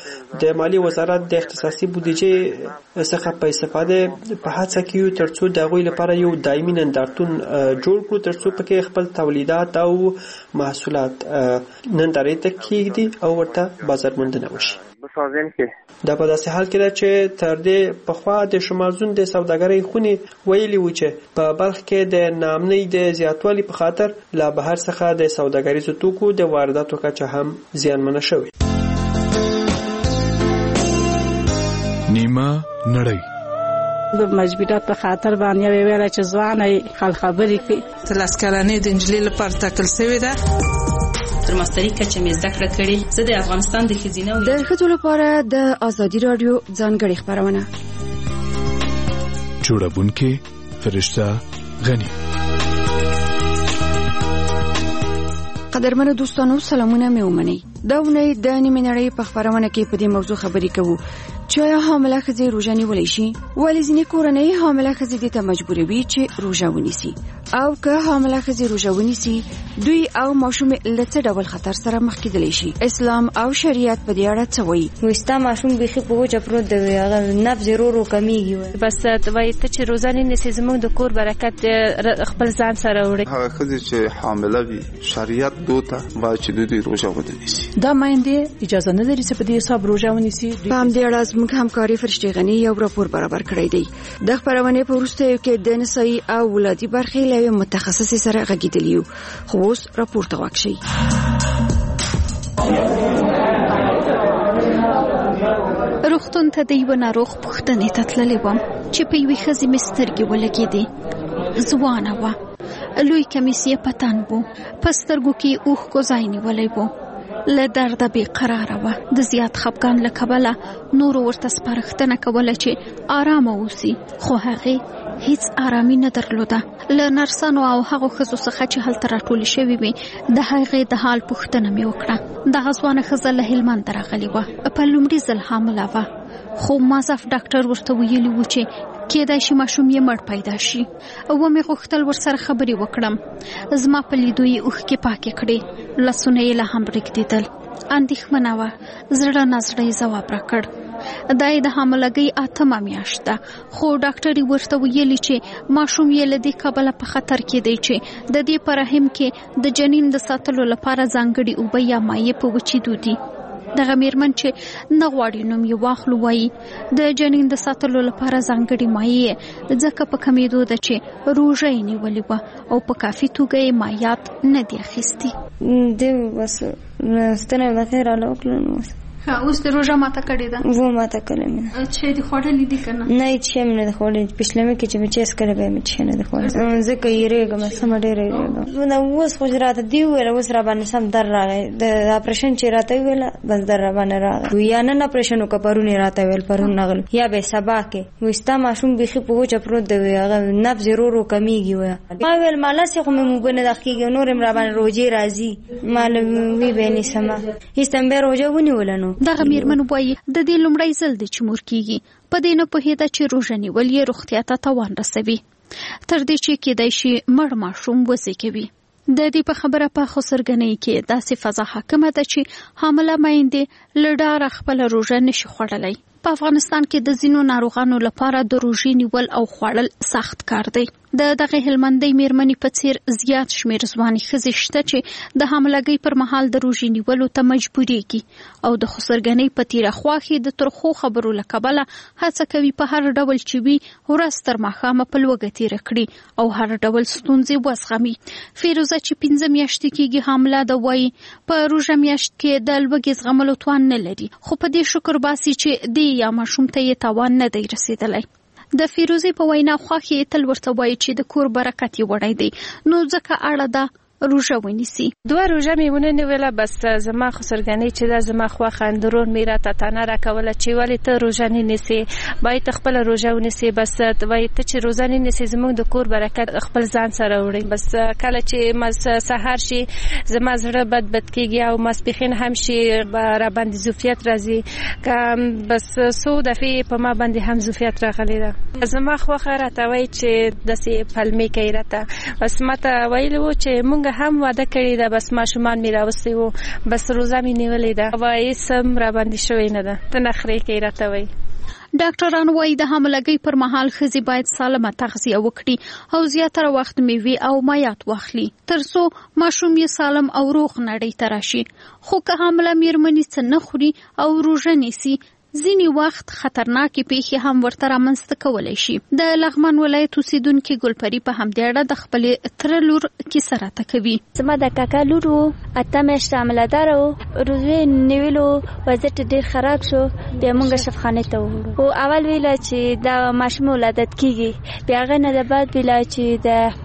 د مالی وزارت د اختصاصي بودیجې څخه په استفاده په هڅه کې یو ترڅو د هغوی لپاره یو دایمي نندارتون جوړ کړو ترڅو پکې خپل تولیدات او محصولات نندارې ته کېږدي او ورته بازار موندنه وشي. دا په داسې حال کې ده چې تر دې پخوا د شمال زون د سوداګرۍ خونې ویلي و چې په بلخ کې د ناامنۍ د زیاتوالي په خاطر له بهر څخه د سوداګریزو توکو د وارداتو کچه هم زیانمنه شوې. نیمه نړۍ د مجبوریت په خاطر باندې ویل چې ځواني خل خبرې کوي تلاس کلنې د انجلۍ لپاره ټاکل شوې ده تر ماستري کچه مې زده کړه کړې. زه د افغانستان د ښځینه د ښځو لپاره د ازادي رادیو ځانګړې خپرونه جوړونکې فرشته غنی. قدرمنو دوستانو سلامونه مې ومنئ. دا ونې د نیمې نړۍ په خپرونه کې په دې موضوع خبرې کوو چې آیا حامله ښځې روژه نیولی شي؟ ولې ځینې کورنۍ حامله ښځې دې ته مجبوروي چې روژه ونیسي؟ او که حامله ښځې روژه ونیسي دوی او ماشوم له څه ډول خطر سره مخ کېدلی شي؟ اسلام او شریعت په دې اړه څه وایي؟ وستا ماشوم بیخي په وجه پروت دی، هغه نبض ورو ورو کمیږي. بس وایي ته چې روزه نه نیسې زموږ د کور برکت خپل ځان سره وړي. هغه ښځې چې حامله وي شریعت دوته وایي چې دوی روژه ونیسي. دا مایندې اجازه نه لري چې په دې حساب روژه ونیسي. په همدې اړه زموږ همکاري فرشته غنی یو راپور برابر کړی دی. د خپرونې په وروستیو کې د نسایي او ولادي برخې له یو متخصص سره غږیدلی یو. خو اوس راپور ته غوږ شئ. روغتون ته د یوه ناروغ پوښتنې ته تللی وم چې په یوې ښځې مې سترګې ولګېدې. ځوانه وه، لوی کمیس یې په تن و، په سترګو کې اوښکو ځای نیولی و، له درده بې قراره وه. د زیات خفګان له کبله نورو ورته سپارښتنه کوله چې آرامه اوسي، خو هغې هیڅ آرامي نه درلوده. له نرسانو او هغو ښځو څخه چې هلته راټولې شوې وې د هغې د حال پوښتنه مې وکړه. دغه ځوانه ښځه له هلمنده راغلې وه، په لومړي ځل حامله وه، خو مازف ډاکټر ورته ویلي و چې کېدای شي ماشوم یې مړ پیدا شي. ومې غوښتل ورسره خبرې وکړم. زما په لیدو یې اوښکې پاکې کړې، لاسونه یې لا هم رېږدېدل. اندېښمنه وه، زړه نازړه یې ځواب راکړ. دا یې د حاملګۍ 8مه میاشت ده، خو ډاکټر یې ورته ویلي چې ماشوم یې له دې کبله په خطر کې دی چې د دې په رحم کې د جنین د ساتلو لپاره ځانګړي اوبه یا مایع په وچېدو دي. دغه میرمن چې نه غواړي نوم یې واخلو وایي د جنین د ساتلو لپاره ځانګړي مایع ځکه په کمیدو ده چې روژه یې نیولې وه او په کافي توګه یې مایعات نه دي اخیستي. دی بس ستنه د خیر الله وکړه. نو اوس د روژه ماته کړې ده؟ و ماته کړې مې چې د خوړلې دي که نه؟ نه هېڅ شی مې نه ده خوړلې. پښلمې کې چې مې چیس کړی بیا مې شی نه ده خوړلی، ځکه یېرېږم، سمه ډېره یېرېږم. اوس خو چې راته دې وویله اوس را باندې سم در راغی. د اپرېشن چې راته وویله بس در را باندې راغی. یا نن اپرېشن وکړه، پرون یې راته ویل پرون نغلو، یا به سبا کې. وایي ستا ماشوم بیخي په وچه پروت دی، هغه نبض یې ورو ورو کمیږي. وایه ما ویل ما لاسې خو مې موږ نه دغه کېږي، نور هم را باندې روژې راځي. ما وی به یې نیسمه، هېڅ هم بیا روژه ونیوله. نو دغه میرمن وایي د دې لومړی ځل دی چې مور کېږي، په دې نه پوهېده چې روژه نیول یې روغتیا ته تاوان رسوي، تر دې چې کېدای شي مړ ماشوم وزېږوي. د دې په خبره په خسرګنۍ کې داسې فضا حاکمه ده چې حامله میندې له ډاره خپله روژه نشي خوړلی. په افغانستان کې د ځینو ناروغانو لپاره د روژې نیول او خوړل سخت کار دی. د دغه هلمندۍ میرمنې په څیر زیات شمیر ځوانې ښځې شته چې د حاملګۍ پر مهال د روژې نیولو ته مجبوریږي او د خسرګنۍ په تیره خوا کې د ترخو خبرو له کبله هڅه کوي په هر ډول چې وي ورځ تر ماښامه په لوږه تیره کړي او هر ډول ستونزې وزغمي. فیروزه چې 5 میاشتې کېږي حامله ده وایي په روژه میاشت کې د لوږې زغملو توان نه لري، خو په دې شکر باسي چې دې یا ماشوم ته یې تاوان نه دی رسېدلی. د فیروزې په وینا خوښې تل ورته وایي چې د کور برکت یې وړی دی، نو ځکه اړه ده روژه ونیسي. 2 روژه مې ونه نیوله، بس زما خسرګنۍ چې ده زما خوښه اندرون مې راته تانه راکوله چې ولې ته روژه نه نیسې، باید ته خپله روژه ونیسې. بس وایي ته چې روژه نه نیسې زموږ د کور برکت خپل ځان سره وړي. بس کله چې سهار شي زما زړه بد کېږي او ماسپښین هم شي را باندې زوفیت راځي، که بس څو دفعې په ما باندې هم زوفیت راغلی ده. زما خوښه راته وایي چې داسې پلمې کوي راته. بس ما ته ویلي وو چې مونږ هم واده کړی ده، بس ماشومان مې راوستي وو، بس روزه مې نیولې ده، وایي سم را باندې شوی نه ده، ته نخرې کوي راته وایي. ډاکټران وایي د حاملګۍ پر مهال ښځې باید سالمه تغذیه وکړي او زیاتره وخت میوې او مایعات واخلي ترڅو ماشوم یې سالم او روغ نړۍ ته راشي. خو که حامله میرمنې څه نه خوري او روژه نیسي ځینې وخت خطرناکې پیښې هم ورته رامنځته کولی شي. د لغمان ولایت اوسیدونکي ګلپري په همدې اړه د خپلې تره لور کیسه راته کوي. زما د کاکا لور و، 8 میاشتې عملداره و، روزې نیولو وضعیت ډېر خراب شو. بیا موږ شفاخانې ته وړو. اول ویله چې دا ماشوم ولادت کیږي، بیا هغه نه بعد ویله چې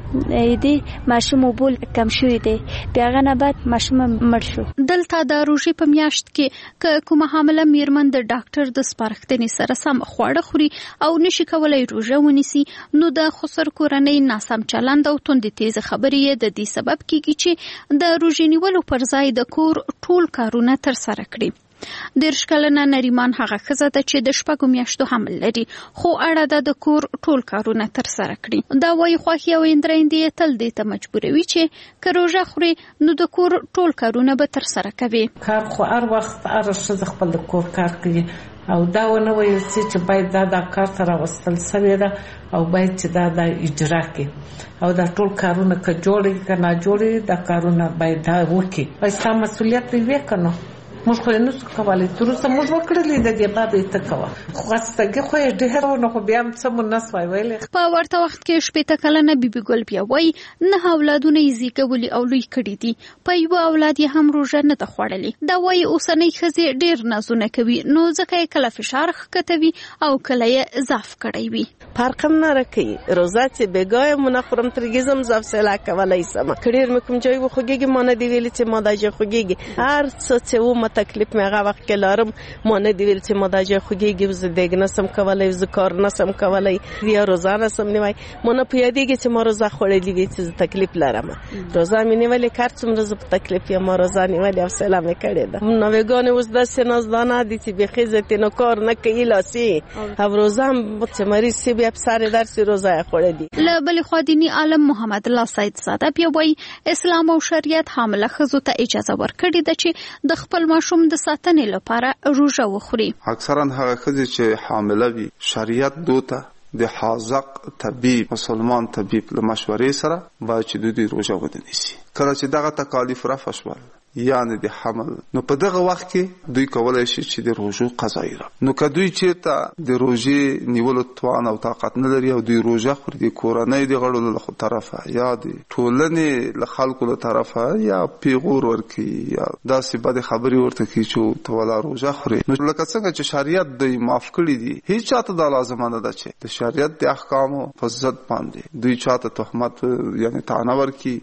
د دې ماشوم بول کم شوی دی، بیا هغه نه بعد ماشوم مړ شو. دلته د روژې په میاشت کې که کومه حامله میرمن د ډاکټر د سپارښتنې سره سم خواړه خوري او نشي کولای روژه ونیسي، نو د خسر کورنۍ ناسم چلند او توندې تیزه خبرې د دې سبب کیږي چې د روژې نیولو پر ځای د کور ټول کارونه ترسره کړي. 10 کلنه نریمان هغه ښځه ده چې د 6 میاشتو حمل لري، خو اړه ده د کور ټول کارونه ترسره کړي. دا وايي خوښي او اندرایندې تل دې ته مجبوروي چې که روژه خوري نو د کور ټول کارونه به ترسره کوي. کار خو هر وخت هر ښځه خپل د کور کار کوي او دا ونه ویل چې باید دا کار ته راوستل سوی ده او باید چې دا اجرا کړي او دا ټول کارونه که جوړي که نه جوړي دا کارونه باید دا وکړي. باید ستا مسؤلیت وي کنه. موږ خو یې نسو کولی، تر اوسه موږ وکړلې د دې باب یې ته کوه، خو خستګي خو یې ډېره نو خو بیا هم څه مو نه سوای ویلی. په ورته وخت کې 15 کلنه بیبي ګل بیا وایي 9 اولادونه یې زیږولي او لوی کړي دي، په یوه اولاد یې هم روژه نه ده خوړلې. دا وایي اوسنۍ ښځې ډېر نازونه کوي، نو ځکه یې کله فشار ښکته وي او کله یې ضعف کړی وي. فرق هم نه راکوي، روژه چې بېګاه مو نه خورم ترګیزم حوصله کولی سمه که ډېر مې کوم ځای وخوږېږي ما نه دي ویلي چې ما دا ځای خوږېږي. هر څه چې و تکلیف مې هغه وخت کې لارم، ما نه دی ویل چې ما دا ځای خوږېږي، زه دیګ نسم کولی، زه کار نسم کولی یا روزه نسم نیوی. ما نه پوهېدېږي چې ما روزه خوړلې وي چې زه تکلیف لرم. روزه مې نیولې که هر څومره زه په تکلیف یم ما روزه نیولې حوصله مې کړې ده. ناوېګانې اوس داسې نازدانه دي چې بیخي زه ترې نو کار نه کوي لاسي او روزه هم چې مریض سي بیا په سر درسي روزه یې خوړلې. له بلې خوا دیني عالم محمد الله سید زاده بیا وایي اسلام او شریعت حامله ښځو ته اجازه ورکړې ده چې د خپل ماشوم د ساتنې لپاره روژه وخوري. اکثرا هغه ښځې چې حامله وي شریعت دوته د حاذق طبيب مسلمان طبيب له مشورې سره باید چې دوی روژه ونیسي. کله چې دغه تکالیف رفع شول یعنی د حمل، نو په دغه وخت کې دوی کولای شي چې د روژو قضایي را نو که دوی چېرته د روژې نیولو توان او طاقت نه لري او دوی روژه خوري د کورنۍ د غړو له طرفه یا د ټولنې له خلکو له طرفه یا پیغور ورکړي یا داسې بدې خبرې ورته کوي چې ته ولا روژه خوري، نو لکه څنګه چې شریعت دوی معاف کړي دي، هیڅ چاته دا لازمه نه ده چې د شریعت د احکامو په ضد باندې دوی چاته تهمت یعنی طعنه ورکړي.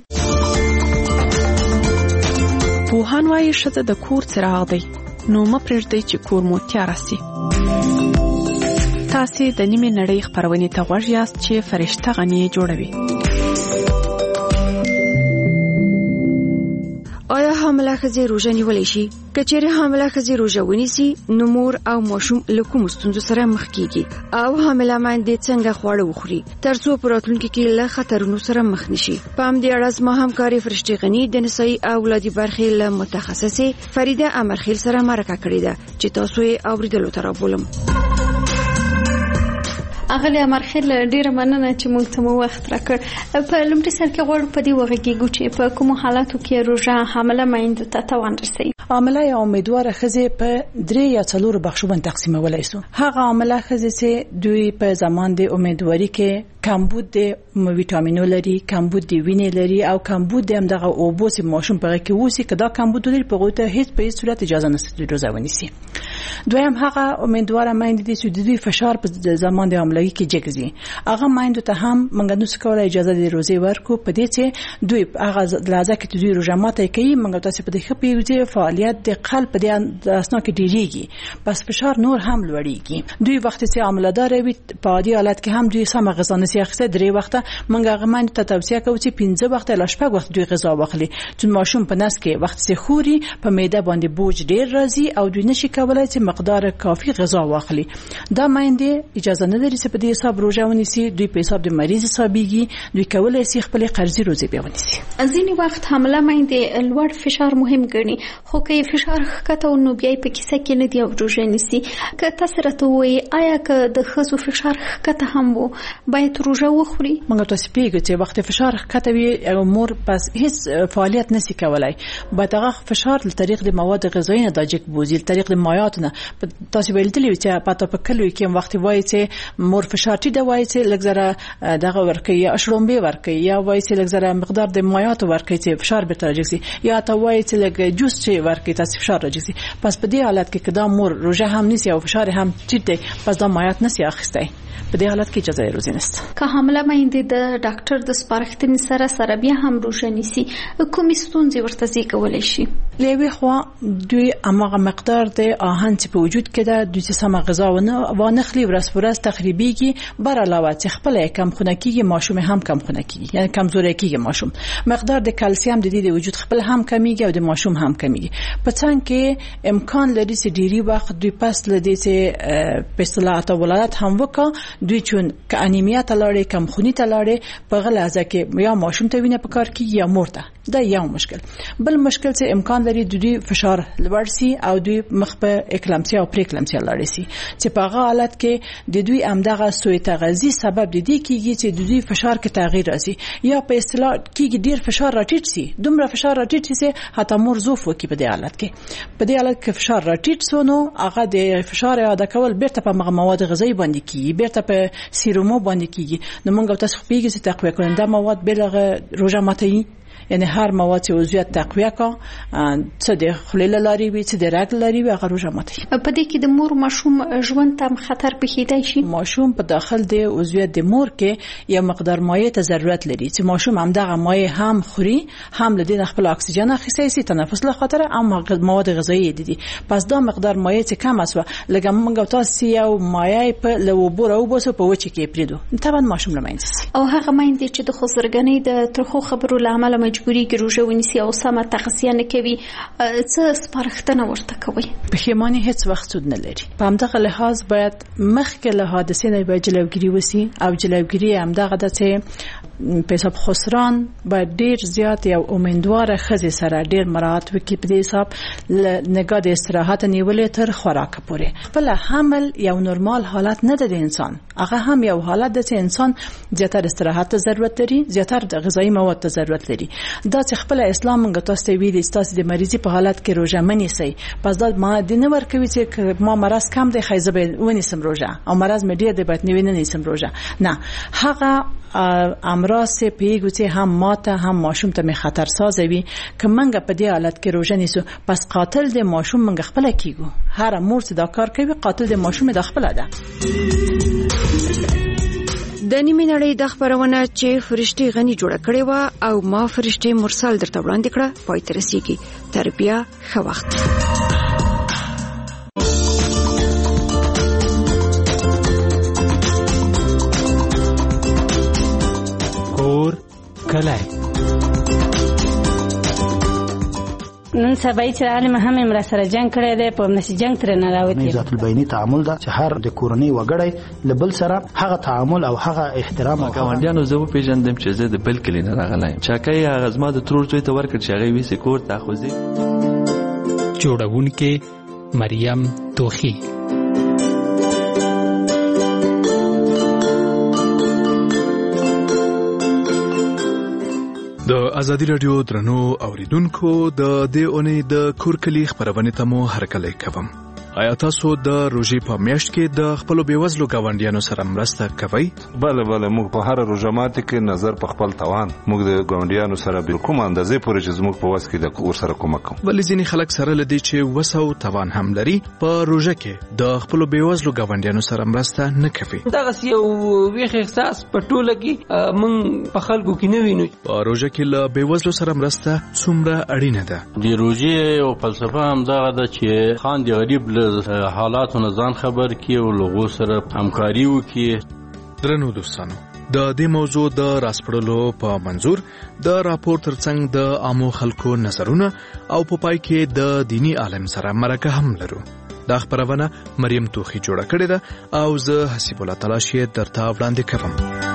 پوهان وایي ښځه د کور څراغ دی، نو مه پرېږدئ چې کور مو تیاره سي. تاسې د نیمې نړۍ خپرونې ته غوږ یاست چې فرشته غني جوړوي. آیا حامله ښځې روژه نیولی شي؟ که چیرې حامله ښځې روژه ونیسي نو مور او ماشوم له کومو ستونزو سره مخ کیږي او حامله میندې څنګه خواړه وخوري ترڅو په راتلونکي کې له خطرونو سره مخ نشي. په همدې اړه زما همکارې فرشته غني د نسایي او اولادي برخې له متخصصې فریده امرخیل سره مرکه کړې ده چې تاسو یې اوریدلو ته رابولم. اغلی امرخیل ډیره مننه چې موږ ته مو وخت راکړ. په لومړي سر کې غواړو په دې وغږیږو چې په کومو حالاتو کې روژه حامله میندو ته تاوان رسوي. حامله یا امیدواره ښځې په 3 یا 4 بخشو باندې تقسیمولای شو. هغه حامله ښځې چې دوی په زمان د امیدواري کې کمبود د ویټامینو لري، کمبود د وینې لري او کمبود د همدغه اوبو چې ماشوم په کې وسی کدا کمبود لري په غوته هیڅ په هیڅ صورت اجازه نشته روزه ونیسي. دویم هغه امیدواره میندې چې د دوی فشار په زمان د حملګي کې جګزي، هغه میندو ته هم موږ نو څکول اجازه د روزه ورکو په دې چې دوی هغه لازم کې دوی روزه ماته کوي. موږ تاسو په دې خپې روزه فعالیت د قلب د اسنه کې ډیریږي، بس فشار نور هم لوړیږي. دوی وخت چې عملدار وي په عادي حالت کې هم دوی سم غذا نسی اخته 3 وخته موږ هغه میندو ته توصیه کوو چې 15 وخت لا شپږ وخت دوی غذا واخلي، چې ماشوم په نس کې وخت چې خوري په معده باندې بوج ډیر راځي او دوی نشي کولای چې مقدار کافي غذا واخلي. دا میندې اجازه نه لري چې په دې حساب روزه ونیسي، دوی په حساب د مریض حسابيږي، دوی کولای شي خپل قرضې روزه به ونیسي. ځینې وخت حامله میندې لوړ فشار مهم ګڼي، خو که فشار ښکته نو بیا په کیسه کې نه دی او روژه نیسي. که تاسو راته وایي آیا که د ښځو فشار ښکته هم وو باید روژه وخوري؟ موږ تاسو پیږو چې وخت فشار ښکته وي مور پس هیڅ فعالیت نشي کولای. باید هغه فشار له طریق د مواد غذایی نه د جک بوزي له طریق د مایعات نه. تاسو ویل دي چې پاتو په کلوي کې وخت وایي چې مور فشار ټیټ وایي چې لږ دغه ورکي یا شړومبې ورکي یا وایي چې لږ مقدار د مایعات ورکي چې فشار به ترجیح سي یا تا وایي چې لږ جوس چې ورکي تاسو فشار راځي. پس په دې حالت کې کدا مور روزه هم نسی او فشار هم ټیټ دی پس دا مایعات نسی اخیسته. په دې حالت کې اجازه روزه نشته. که حامله میندې د ډاکټر د سپارښتنې سره بیا هم روزه نیسي کومې ستونزې ورته زیږولی شي؟ لوی خو دوی اماغه مقدار د آهن چې په وجود کې ده دوی چې سم غذا ونه خلی ورځ تقریبیږي بر علاوه چې خپل کم خونه کیږي ماشوم هم کم خونه کیږي یعنی کمزوري کیږي ماشوم. مقدار د کلسیم د دې وجود خپل هم کمیږي او د ماشوم هم کمیږي. په څنګه کې امکان لري چې ډیری وخت دوی پس لدې چې په اصطلاح ولادت هم وکړي دوی چون که انیمیا تلاړي کم خونی تلاړي په غلازه کې یا ماشوم ته وینه پکار کی یا مورته. دا یو مشکل. بل مشکل چې امکان لري دوی فشار لوړ سي او دوی مخ په اکلامسیا او پریکلامسیا لاړ سي چې په هغه حالت کې د دوی امدغه سوء تغذیه سبب دي کیږي چې دوی فشار کې تغییر راځي یا په اصطلاح کې ډیر فشار راټیټ سي. دومره فشار راټیټ سي حتی مور زوف وکي په دې حالت کې. په دې حالت کې فشار راټیټ سونو هغه د فشار ادا کول بیرته په مواد غذایی باندې کیږي بیرته په سیرومو باندې کیږي. نو موږ تاسو پیږي چې تقویه کننده مواد بلغه روزه ماتي یعنی هر مواد چې عضویت تقویه کا څه د خلیل لاري وي څه د رګ لاري وي هغه روزه ماتي. په دې کې د مور ماشوم ژوند ته خطر پېښیدای شي. ماشوم په داخل د عضویت د مور کې یو مقدار مایع ته ضرورت لري چې ماشوم هم دغه مایع هم خوري هم لدین خپل اکسیجن اخیستي سي تنفس له خاطر اما مواد غذایی دي. پس دا مقدار مایع چې کم اسوه لکه موږ تاسو یو مایع په لوبور او بوسو په وچه کې پریدو طبعا ماشوم لمنځي او هغه مایندې چې د خسرګنۍ د ترخو خبرو لامل مجبوري کې روزه ونیسي او سمه تغذیه نه کوي څه سپارښتنه ورته کوي؟ پښیماني هیڅ وخت سود نه لري. په همدغه لحاظ باید مخکې له حادثې نه باید جلوګیری وسی او جلوګیری همدغه د چې په حساب خسران باید ډیر زیات او امیدواره خزي سره ډیر مراعات وکړي په دې حساب نگاه د استراحت نیولې تر خوراک پورې. خپل حمل یو نورمال حالت نه ده د انسان. هغه هم یو حالت ده چې انسان زیاتره استراحت ته ضرورت لري زیاتره د غذایی مواد ته ضرورت لري. دا چې خپل اسلام موږ تاسو ته ویلي تاسو د مریضي په حالت کې روزه منیسي پس دا ما د نه ورکوي چې ما مرز کم دی خایزه به ونیسم روزه او مرز مې ډیر دی باید نه ونیسم روزه. نه هغه امراض سے پیګو چې هم ماته هم ماشوم ته می خطر سازوي که منګه په دې حالت کې روزه نیسو پس قاتل د ماشوم منګه خپل کیګو. هر مور چې دا کار کوي قاتل د ماشوم د خپل ده. د نیمه نړۍ د خبرونه چې فرشتي غني جوړ کړي و او ما فرشتي مرسل درته وړاندې کړه پای ته رسیدي. تربیه ښه وخت. کور کله نن سبا چې عالم هم امر سره جنگ کړی دی په نشي جنگ تر نه راوتی. ذات البینی تعامل دا چې هر د کورنۍ وګړی لبل سره هغه تعامل او هغه احترام او ګاونډیانو زه پیژندم چې زه د بل کلی نه راغلایم. چاکای هغه زما د ترور څوی ته ورکړ چې هغه وی سکور تاخذي. جوړونکې مریم توخی. د ازادي رادیو درنو اوریدونکو د دې اونۍ د کورکلی خبرونه ته مو هرکلی کوم. آیا تاسو د روزي په میاشت کې د خپل بیوزلو ګاونډیانو سره مرسته کوئ؟ بله موږ په هر روزه ماته کې نظر په خپل توان موږ د ګاونډیانو سره به کوم اندازې پورې چې موږ په وس کې د ور سره کومک کوو. ولې ځینې خلک سره لدی چې وسو توان هم لري په روزه کې د خپل بیوزلو ګاونډیانو سره مرسته نه کوي. دا یو ویخ احساس په ټوله کې موږ په خلکو کې نه وینو. په روزه کې له بیوزلو سره مرسته څومره اړینه ده. د روزي او فلسفه هم دا ده چې خان دی غریب حالاتو نه ځان خبر کی او لغو سره همکاري وکي. درنو دوستانو د دې موضوع د راسپړلو په منظور د راپور ترڅنګ د عامو خلکو نظرونه او په پای کې د دینی عالم سره مرکه هم لرو. دا خبرونه مریم توخی جوړه کړې ده او زه حسیب الله تلاشی درته وړاندې کوم.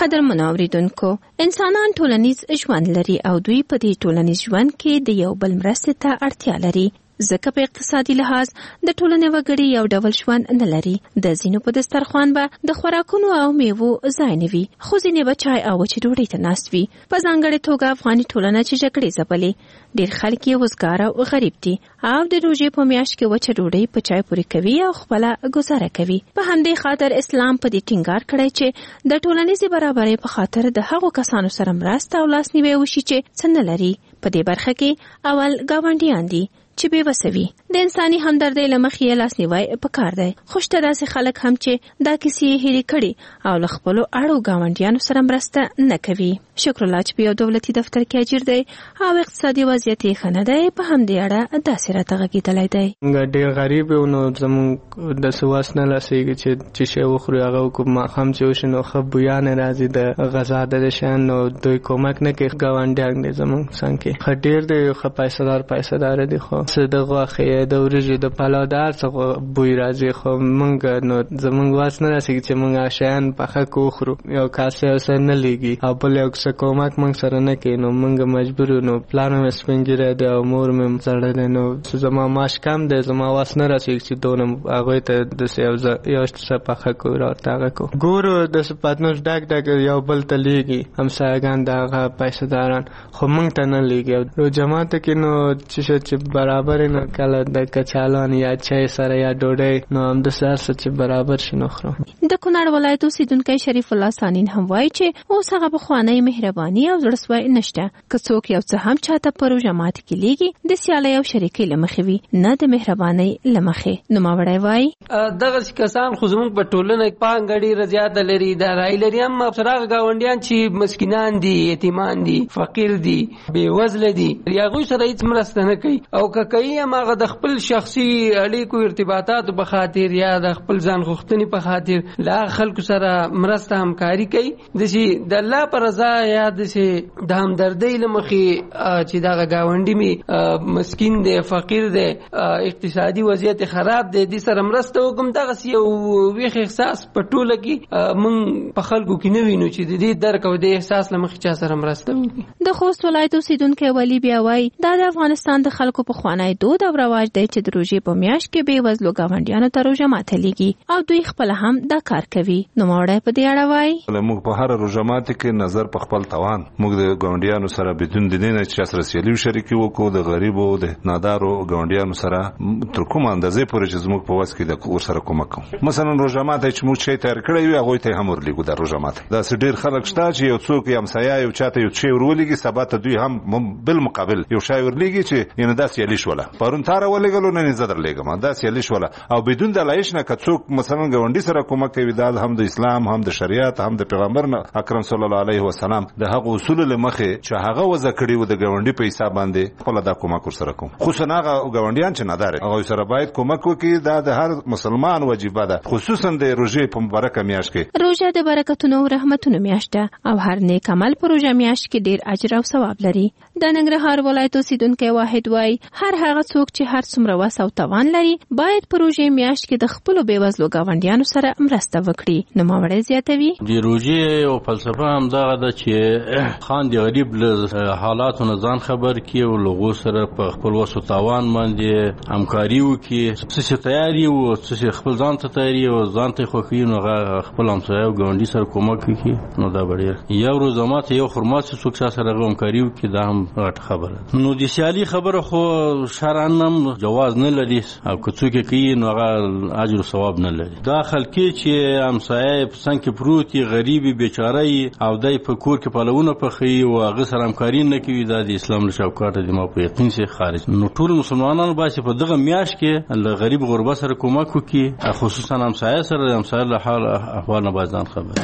قدرمنو اوریدونکو، انسانان ټولنیز ژوند لري او دوی په دې ټولنیز ژوند کې د یو بل مرستې ته اړتیا لري. ځکه په اقتصادي لحاظ د ټولنې وګړي یو ډول ژوند نه لري. د ځینو په دسترخوان به د خوراکونو او میوو ځای نه وي، خو ځینې به چای او وچې ډوډۍ ته ناست وي. په ځانګړې توګه افغاني ټولنه چې جګړې ځپلې، ډېر خلک یې وزګار او غریب دي او د روژې په میاشت کې وچه ډوډۍ په چای پورې کوي او خپله ګزاره کوي. په همدې خاطر اسلام په دې ټینګار کړی چې د ټولنیزې برابرۍ په خاطر د هغو کسانو سره مرسته او لاسنیوی وشي چې څه نه لري. په دې برخه کې اول ګاونډیان دي چې بې وسه وي. د انساني همدردۍ له مخې یې لاسنیوی پکار دی. خو شته داسې خلک هم چې دا کیسې یې هېرې کړي او له خپلو اړو ګاونډیانو سره مرسته نه کوي. شکر الله چې په یو دولتي دفتر کې اجیر دی او اقتصادي وضعیت یې ښه نه دی. په همدې اړه داسې راته غږېدلی دی. ډېر غریب یو، نو زموږ داسې واس نه رسېږي چې شی وخورو، هغه وکړو. ماښام چې وشي نو ښه بویانې راځي د غذا د شیان، نو دوی کومک نه کوي. ګاونډیان دی زموږ څنګ کې ښه ډېر دی، ښه پیسهدار دي، خو څه د غوښې د وریجو د پلاو د هر څه بوی راځي. خو موږ نو زموږ واس نه رسېږي چې موږ شیان پخه کړو وخورو. یو کاسه یو څه نه لېږي او بل یو څه کومک موږ سره نه کوي. نو موږ مجبور یو. نو پلار مې سپین ږیری دی او مور مې زړه دی، نو زما معاش کم دی، زما واس نه رسېږي چې دونه هغوی ته داسې یو څه پخه کړو راورته هغه کړو. ګورو داسې پتنوس ډک یو بل ته لېږي، همسایګان د هغه پیسهداران، خو موږ ته نه لېږي. رو جماعته کې نو چې برابر نه کله د کچالان یا چای سره یا ډوډۍ، نو همداسې هر څه چې برابر شي نو خورو. د کونړ ولایت اوسېدونکی شریف الله ثانین هم وایي چې اوس هغه پخوانۍ مهرباني او زړهسوی نشته. که څوک یو څه هم چاته په روژه ماتي کې لېږي، د سیالۍ او شریکۍ له مخې وي، نه د مهربانۍ له مخې. نوموړی وایي دغسې کسان خو زموږ په ټولنه کې پانګه ډېره زیاته لري، دا رایې لري. هم سره هغه ګاونډیان چې مسکینان دي، یتیمان دي، فقیر دي، بېوزله دي، هغوی سره هېڅ مرسته نه کوي. او که کوي هم هغه د خپل شخصي اړیکو ارتباطاتو په خاطر یا د خپل ځان غوښتنې په خاطر له خلکو سره مرسته همکاري کوي. داسې د الله په رضا یا داسې د همدردۍ له مخې چې دغه ګاونډي مې مسکین دی، فقیر دی، اقتصادي وضعیت خراب دی، دې سره مرسته وکړم، دغسې یو ویښ احساس په ټوله کې موږ په خلکو کې نه وینو چې د دې درک او د احساس له مخې چا سره مرسته وکړي. د خوست ولایت اوسېدونکی ولی بیا وایي دا د افغانستان د خلکو پخوانی دود او رواج دی چې د روژې په میاشت کې بې وزلو ګاونډیانو ته روژه ماته لېږي او دوی خپله هم دا کار کوي. نوموړی په دې اړه وایي موږ په هره روژه ماتي کې نظر په خپل توان موږ د ګاونډیانو سره بدون د دې نه چې سره سیالي شریکي وکړو د غریبو د نادارو ګاونډیانو سره تر کومه اندازې پورې چې زموږ په وس کې د ورسره کومک کوو. مثلا روژه ماته چې موږ شی تیار کړی وي هغوی ته یې هم ورلېږو. د روژه ماته داسې ډېر خلک شته چې یو څوک یې همسایه یو چاته یو شی ورولېږي، سبا ته دوی هم بالمقابل یو شی ورلېږي چې یعنې دا سیالي شوله، پرون تا راولېږلو نن یې زه درلېږم، دا سیالي شوله. او بدون د علایش نه که څوک مثلا ګاونډي سره کومک کوي، دا هم د اسلام هم د شریعت هم د پیغمبر اکرم صلی الله علیه وسلم د هغه اصولو له مخې چې هغه وضع کړي و د ګاونډي په حساب باندې خپله دا کومک ورسره کوم. خصوصا هغه ګاونډیان چې نادار هغوی سره باید کومک وکړي. دا د هر مسلمان وجیبه ده، خصوصا د روژې په مبارکه میاشت کې. روژه د برکتونو او رحمتونو میاشت ده او هر نیک عمل په روژه میاشت کې ډېر اجر او ثواب لري. د ننګرهار ولایت اوسېدونکی واحد وایي هر هغه څوک چې هر څومره وس او توان لري باید په روژې میاشت کې د خپلو بېوزلو ګاونډیانو سره مرسته وکړي. نوموړی زیاتوي د روژې او فلسفه همدغه ده چې خان د غریب له حالاتو نه ځان خبر کړي او له هغو سره په خپل وس او توان باندې همکاري وکړي. څه چې تیار یي او څه چې خپل ځان ته تیار یي او ځان ته یې خوښوي، نو هغه خپل همسایه او ګاونډي سره کومک وکړي. نو دا به ډېر یو روزه ماته یو خرما چې څوک چا سره هغه همکاري وکړي، دا هم غټه خبره ده. نو د سیالي خبره خو شرعاً هم جواز نه لري او که څوک یې کوي نو هغه اجر او ثواب نه لري. دا خلکې چې همسایه یې په څنګ کې پروت یي، غریب یي، بیچاره یي او دی په کور کې پلونه پخوي او هغه سره همکاري نه کوي، دا د اسلام له چوکاټه د ما په یقین سره خارج. نو ټول مسلمانانو باید په دغه میاشت کې له غریب غربا سره کومک وکړي، خصوصا همسایه سره د همسایه له حال احوال نه باید ځان خبر.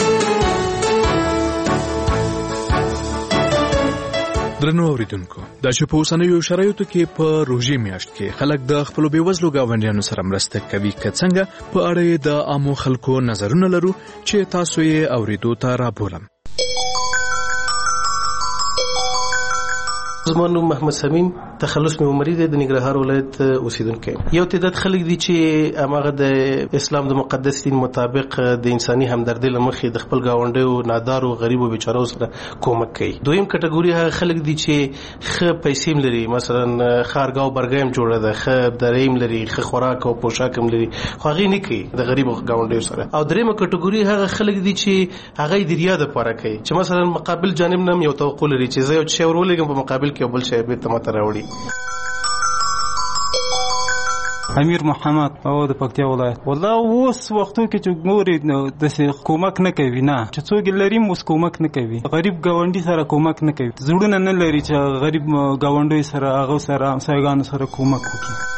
درنو اوریدونکو، دا چې په اوسنیو شرایطو کې په روژې میاشت کې خلک د خپلو بېوزلو ګاونډیانو سره مرسته کوي که څنګه، په اړه یې د عامو خلکو نظرونه لرو چې تاسو یې اورېدو ته رابولم. زما نوم محمد سمیم، تخلص مې عمري دی، د ننګرهار ولایت اوسیدونکی. یو تعداد خلک دي چې هغه د اسلام د مقدس دین مطابق د انساني همدردۍ له مخې د خپل ګاونډیو نادارو غریبو بیچارو سره کومک کوي. دویم کټګوري هغه خلک دي چې ښه پیسې هم لري، مثلا خارګا او برګا هم جوړه ده، ښه درې هم لري، ښه خوراک او پوشاک هم لري، خو هغې نه کوي د غریبو ګاونډیو سره. او دریمه کټګوري هغه خلک دي چې هغه د ریا دپاره کوي، چې مثلا مقابل جانب نه هم یو توقع لري چې زه یو شی ورولېږم په مقابل کې یو بل شی بېرته ماته راوړي. امیر محمد او د پکتیا ولایت. والله اوس وختو کې چې ګوري د کومک نه کوي، نه چې څوک لري اوس کومک نه کوي، غریب ګاونډي سره کومک نه کوي، زړونه نه لري چې غریب ګاونډي سره هغه سره همسایګانو سره کومک وکړي.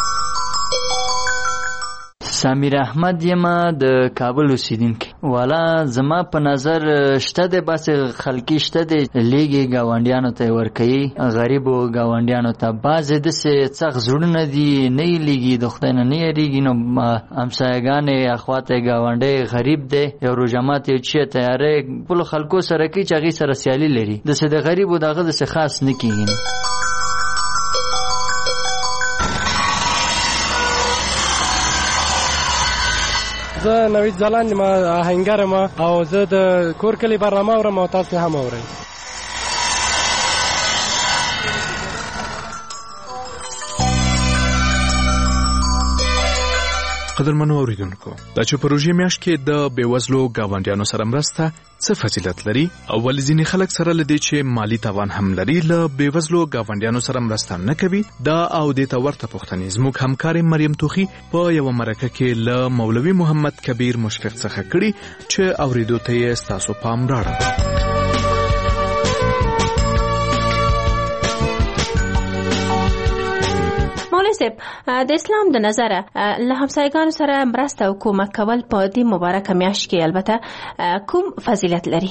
سامیر احمد یم د کابل اوسیدونکی. والا زما په نظر شته د باسه خلکی شته د لیګي ګاونډیانو ته ورکوي، غریبو ګاونډیانو ته بعضې داسې څخ زړونه دي نه یې لیږي، د خدای نه یېرېږي، نو همسایګانې اخواته ګاونډی غریب دی، یو روژه ماتې یو چی تیاری خپلو خلکو سره کوي چې هغې سره سیالي لري، داسې د غریبو د هغه داسې خاص نه کېږي. زه نوید ځلاند یم، آهنګر یم او زه د کور کلي برنامه اورم او تاسو هم اورئ. قدرمنو اوریدونکو، دا چې پروژې میاشت کې د بیوزلو ګاونډیانو سره مرسته څه فضیلت لري او ولې ځینې خلک سره لدی چې مالی توان هم لري له بیوزلو ګاونډیانو سره مرسته نه کوي، دا او د تورته پښتنې زموږ همکار مریم توخی په یو مرکه کې له مولوي محمد کبیر مشفق څخه کړي چې اوریدو ته یې ستاسو پام راړم. د اسلام د نظره له همسایګانو سره مرسته او کومک کول په دې مبارکه میاشت کې البته کوم فضیلت لري؟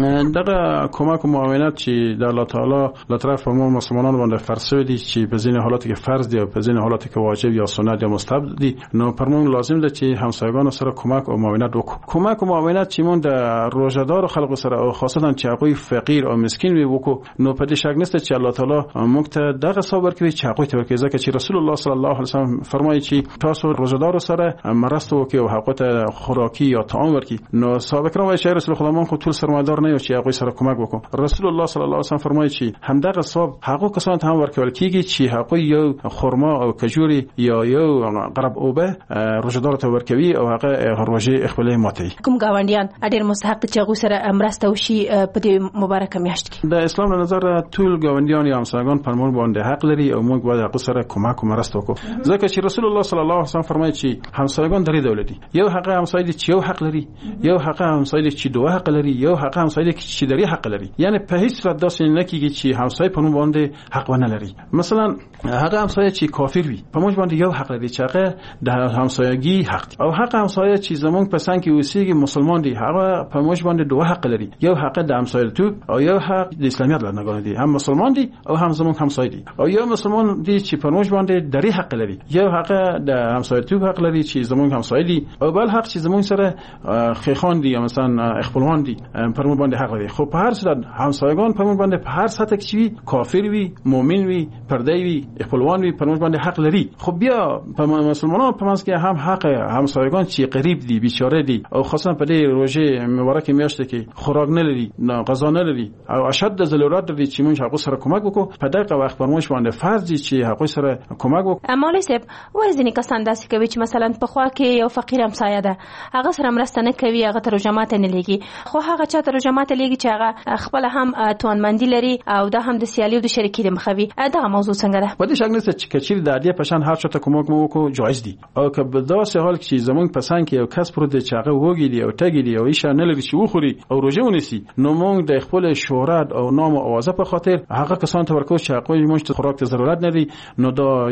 دغه کومک او معاونت چې د الله تعالی له طرف ما مسلمانانو باندې فرض شوی دي چې په ځینې حالاتو کې فرض دي او په ځینې حالاتو کې واجب یا سنت یا مستحب دي، نو پر موږ لازم ده چې همسایګانو سره کومک او معاونت وکړو. کومک او معاونت چې موږ د روزه‌دار خلکو سره او خاصتا چې هغوی فقیر او مسکین وي وکړو، نو په دې شک نشته چې الله تعالی موږ ته دغه ثواب ورکوي چې هغوی ته ورکوي، ځکه چې رسول الله صلی الله علیه وسلم فرمایي چې تاسو روزه‌دار سره مرسته وکړئ او هغه ته خوراکي یا طعام ورکړئ. نو صحابه کرام وايي چې رسول خدا مون خو ټول سرمایدار نه یو چې هغه سره کومک وکړو. رسول الله صلی الله علیه وسلم فرمایي چې همدغه ثواب هغه کسان ته هم ورکول کیږي چې هغه یو خرما او کجوري یا یو قرب اوبه روزه‌دار ته ورکوي او هغه روزه خپل ماتي. کوم ګاونډیان ډېر مستحق چې هغه سره مرسته وشي په دې مبارکه میاشت کې؟ د اسلام له نظر ټول ګاونډیان یا همسایگان پر موږ باندې حق لري او موږ باید هغه سره کومک او مرسته وکړو، ځکه چې رسول الله صلی الله علیه وسلم فرمایي چې همسایگان درې ډول دي. یو هغه همسایه چې یو حق لري، یو هغه همسایه چې دوه حق لري، یو هغه همسایه چې درې حق لري. یعنی په هیڅ صورت داسې نه کیږي چې همسایه په موږ باندې حق ونه لري. مثلا هغه همسایه چې کافر وي په موږ باندې یو حق لري چې هغه د همسایگی حق دی، او هغه همسایه چې زمونږ په څنګ کې اوسېږي مسلمان دی هغه په موږ باندې دوه حق لري، یو حق د همسایه‌توب او یو حق د اسلامیت لرنګان دي، هم مسلمان دي او هم زمونږ همسایه دي، او یو مسلمان دی چې په موږ باندې درې حق لري، یو حق د همسایه‌توب حق لري چې زمونږ همسایه دي، او بل حق چې زمونږ سره خیخان دي یا مثلا خپلوان دي پر موږ باندې حق لري. خو په هر صورت همسایگان پر موږ باندې په هر سطح کې وي، کافر وي، مؤمن وي، پردی وي، خپلوان وي، پر موږ باندې حق لري. خو بیا په مسلمانانو په منځ کې هم حق همسایگان چې غریب دي، بیچاره دي، او خاصه په دې روزه مبارک میاشت کې خوراک نه لري، نه غذا نه لري، او اشد ضرورت لري چې موږ هغه سره کومک وکړو. په دغه وخت پر موږ باندې فرض دي چې هغه سره کومک وکړو. مولوی صاحب ورځنی کسان داسې کوي چې مثلا په خوا کې یو فقیر همسایه ده، هغه سره مرسته نه کوي، هغه تر جماعت نه لګي، خو هغه چا تر جماعت لګي چې هغه خپل هم توانمندي لري او دا هم د سیالي او د شریکي د مخوي. دا موضوع څنګه ده؟ په دې شک نشته چې کچیر د عادي پشان هر څه ته کومک مو وکړو جایز دي، او که په داسې حال کې زمونږ پسند کې یو کس پرو د چاغه وګي دی او تګي دی او هیڅ نه لري چې وخوري او روزه ونیسي، نو موږ د خپل شهرت او نام او اوازه په خاطر هغه کسان ته ورکو چې هغه موږ ته خوراک ته ضرورت نه دي، نو دا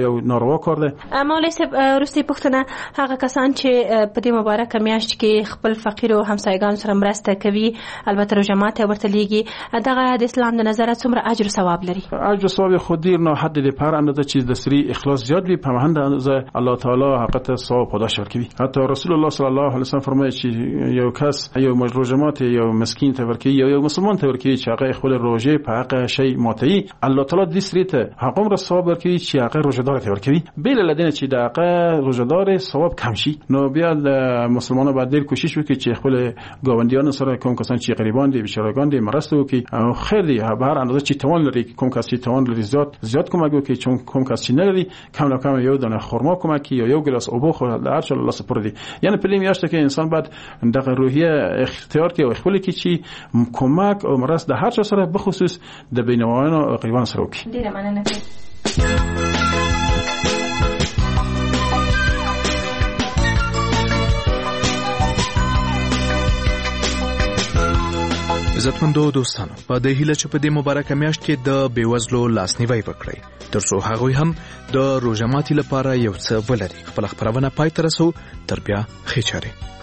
یو ناروا کار دی. مولوي صاحب وروستۍ پوښتنه، هغه کسان چې په دې مبارکه میاشت کې خپل فقیر او همسایګانو سره مرسته کوي، البته روژه ماتی ورته لیږي، دغه د اسلام د نظره څومره اجر او ثواب لري؟ اجر او ثواب خو ډیر نه حد دی، په هر اندازه چې د سری اخلاص زیات وي په همند اندازه الله تعالی حقیقت ثواب پاداش ورکوي. حتی رسول الله صلی الله علیه وسلم فرمایي چې یو کس یو روژه ماتی یو مسکین ته ورکوي یا یو مسلمان ته ورکوي چې هغه خپل روژه په حق شی ماتي، الله تعالی دې سری ته حقوم را ثواب ورکوي چې هغه روژه دار ته ورکوي. بل لدین چې د هغه روژه دار ثواب کم شي، نو بیا د مسلمانانو باید ډیر کوشش وکړي چې خپل ګاونډیانو سره کوم کسان چې غریبان دي بیچارهګان دي مرسته وکړي، او خیر دی به هر اندازه چې توان لري کوم کس چې توان لري زیات کومک وکړي، چون کوم کس چې نه لري کم نه کم یو دانه خرما کومک یا یو ګلاس اوبه خو د هر چا الله سپور دي. یعنی په دې میاشت کې انسان باید دغه روحیه اختیار کړي او خپل کې چې کومک او مرسته د هر چا سره بخصوص د بینوایانو او غریبانو سره وکړي. ډیره مننه. عزتمندو دوستانو، په دې هیله چې په دې مبارکه میاشت کې د بیوزلو لاسنیوی وکړئ ترڅو هغوی هم د روژه ماتي لپاره یو څه ولري. خپل خبرونه پای ته رسو، تر بیا ښې چارې.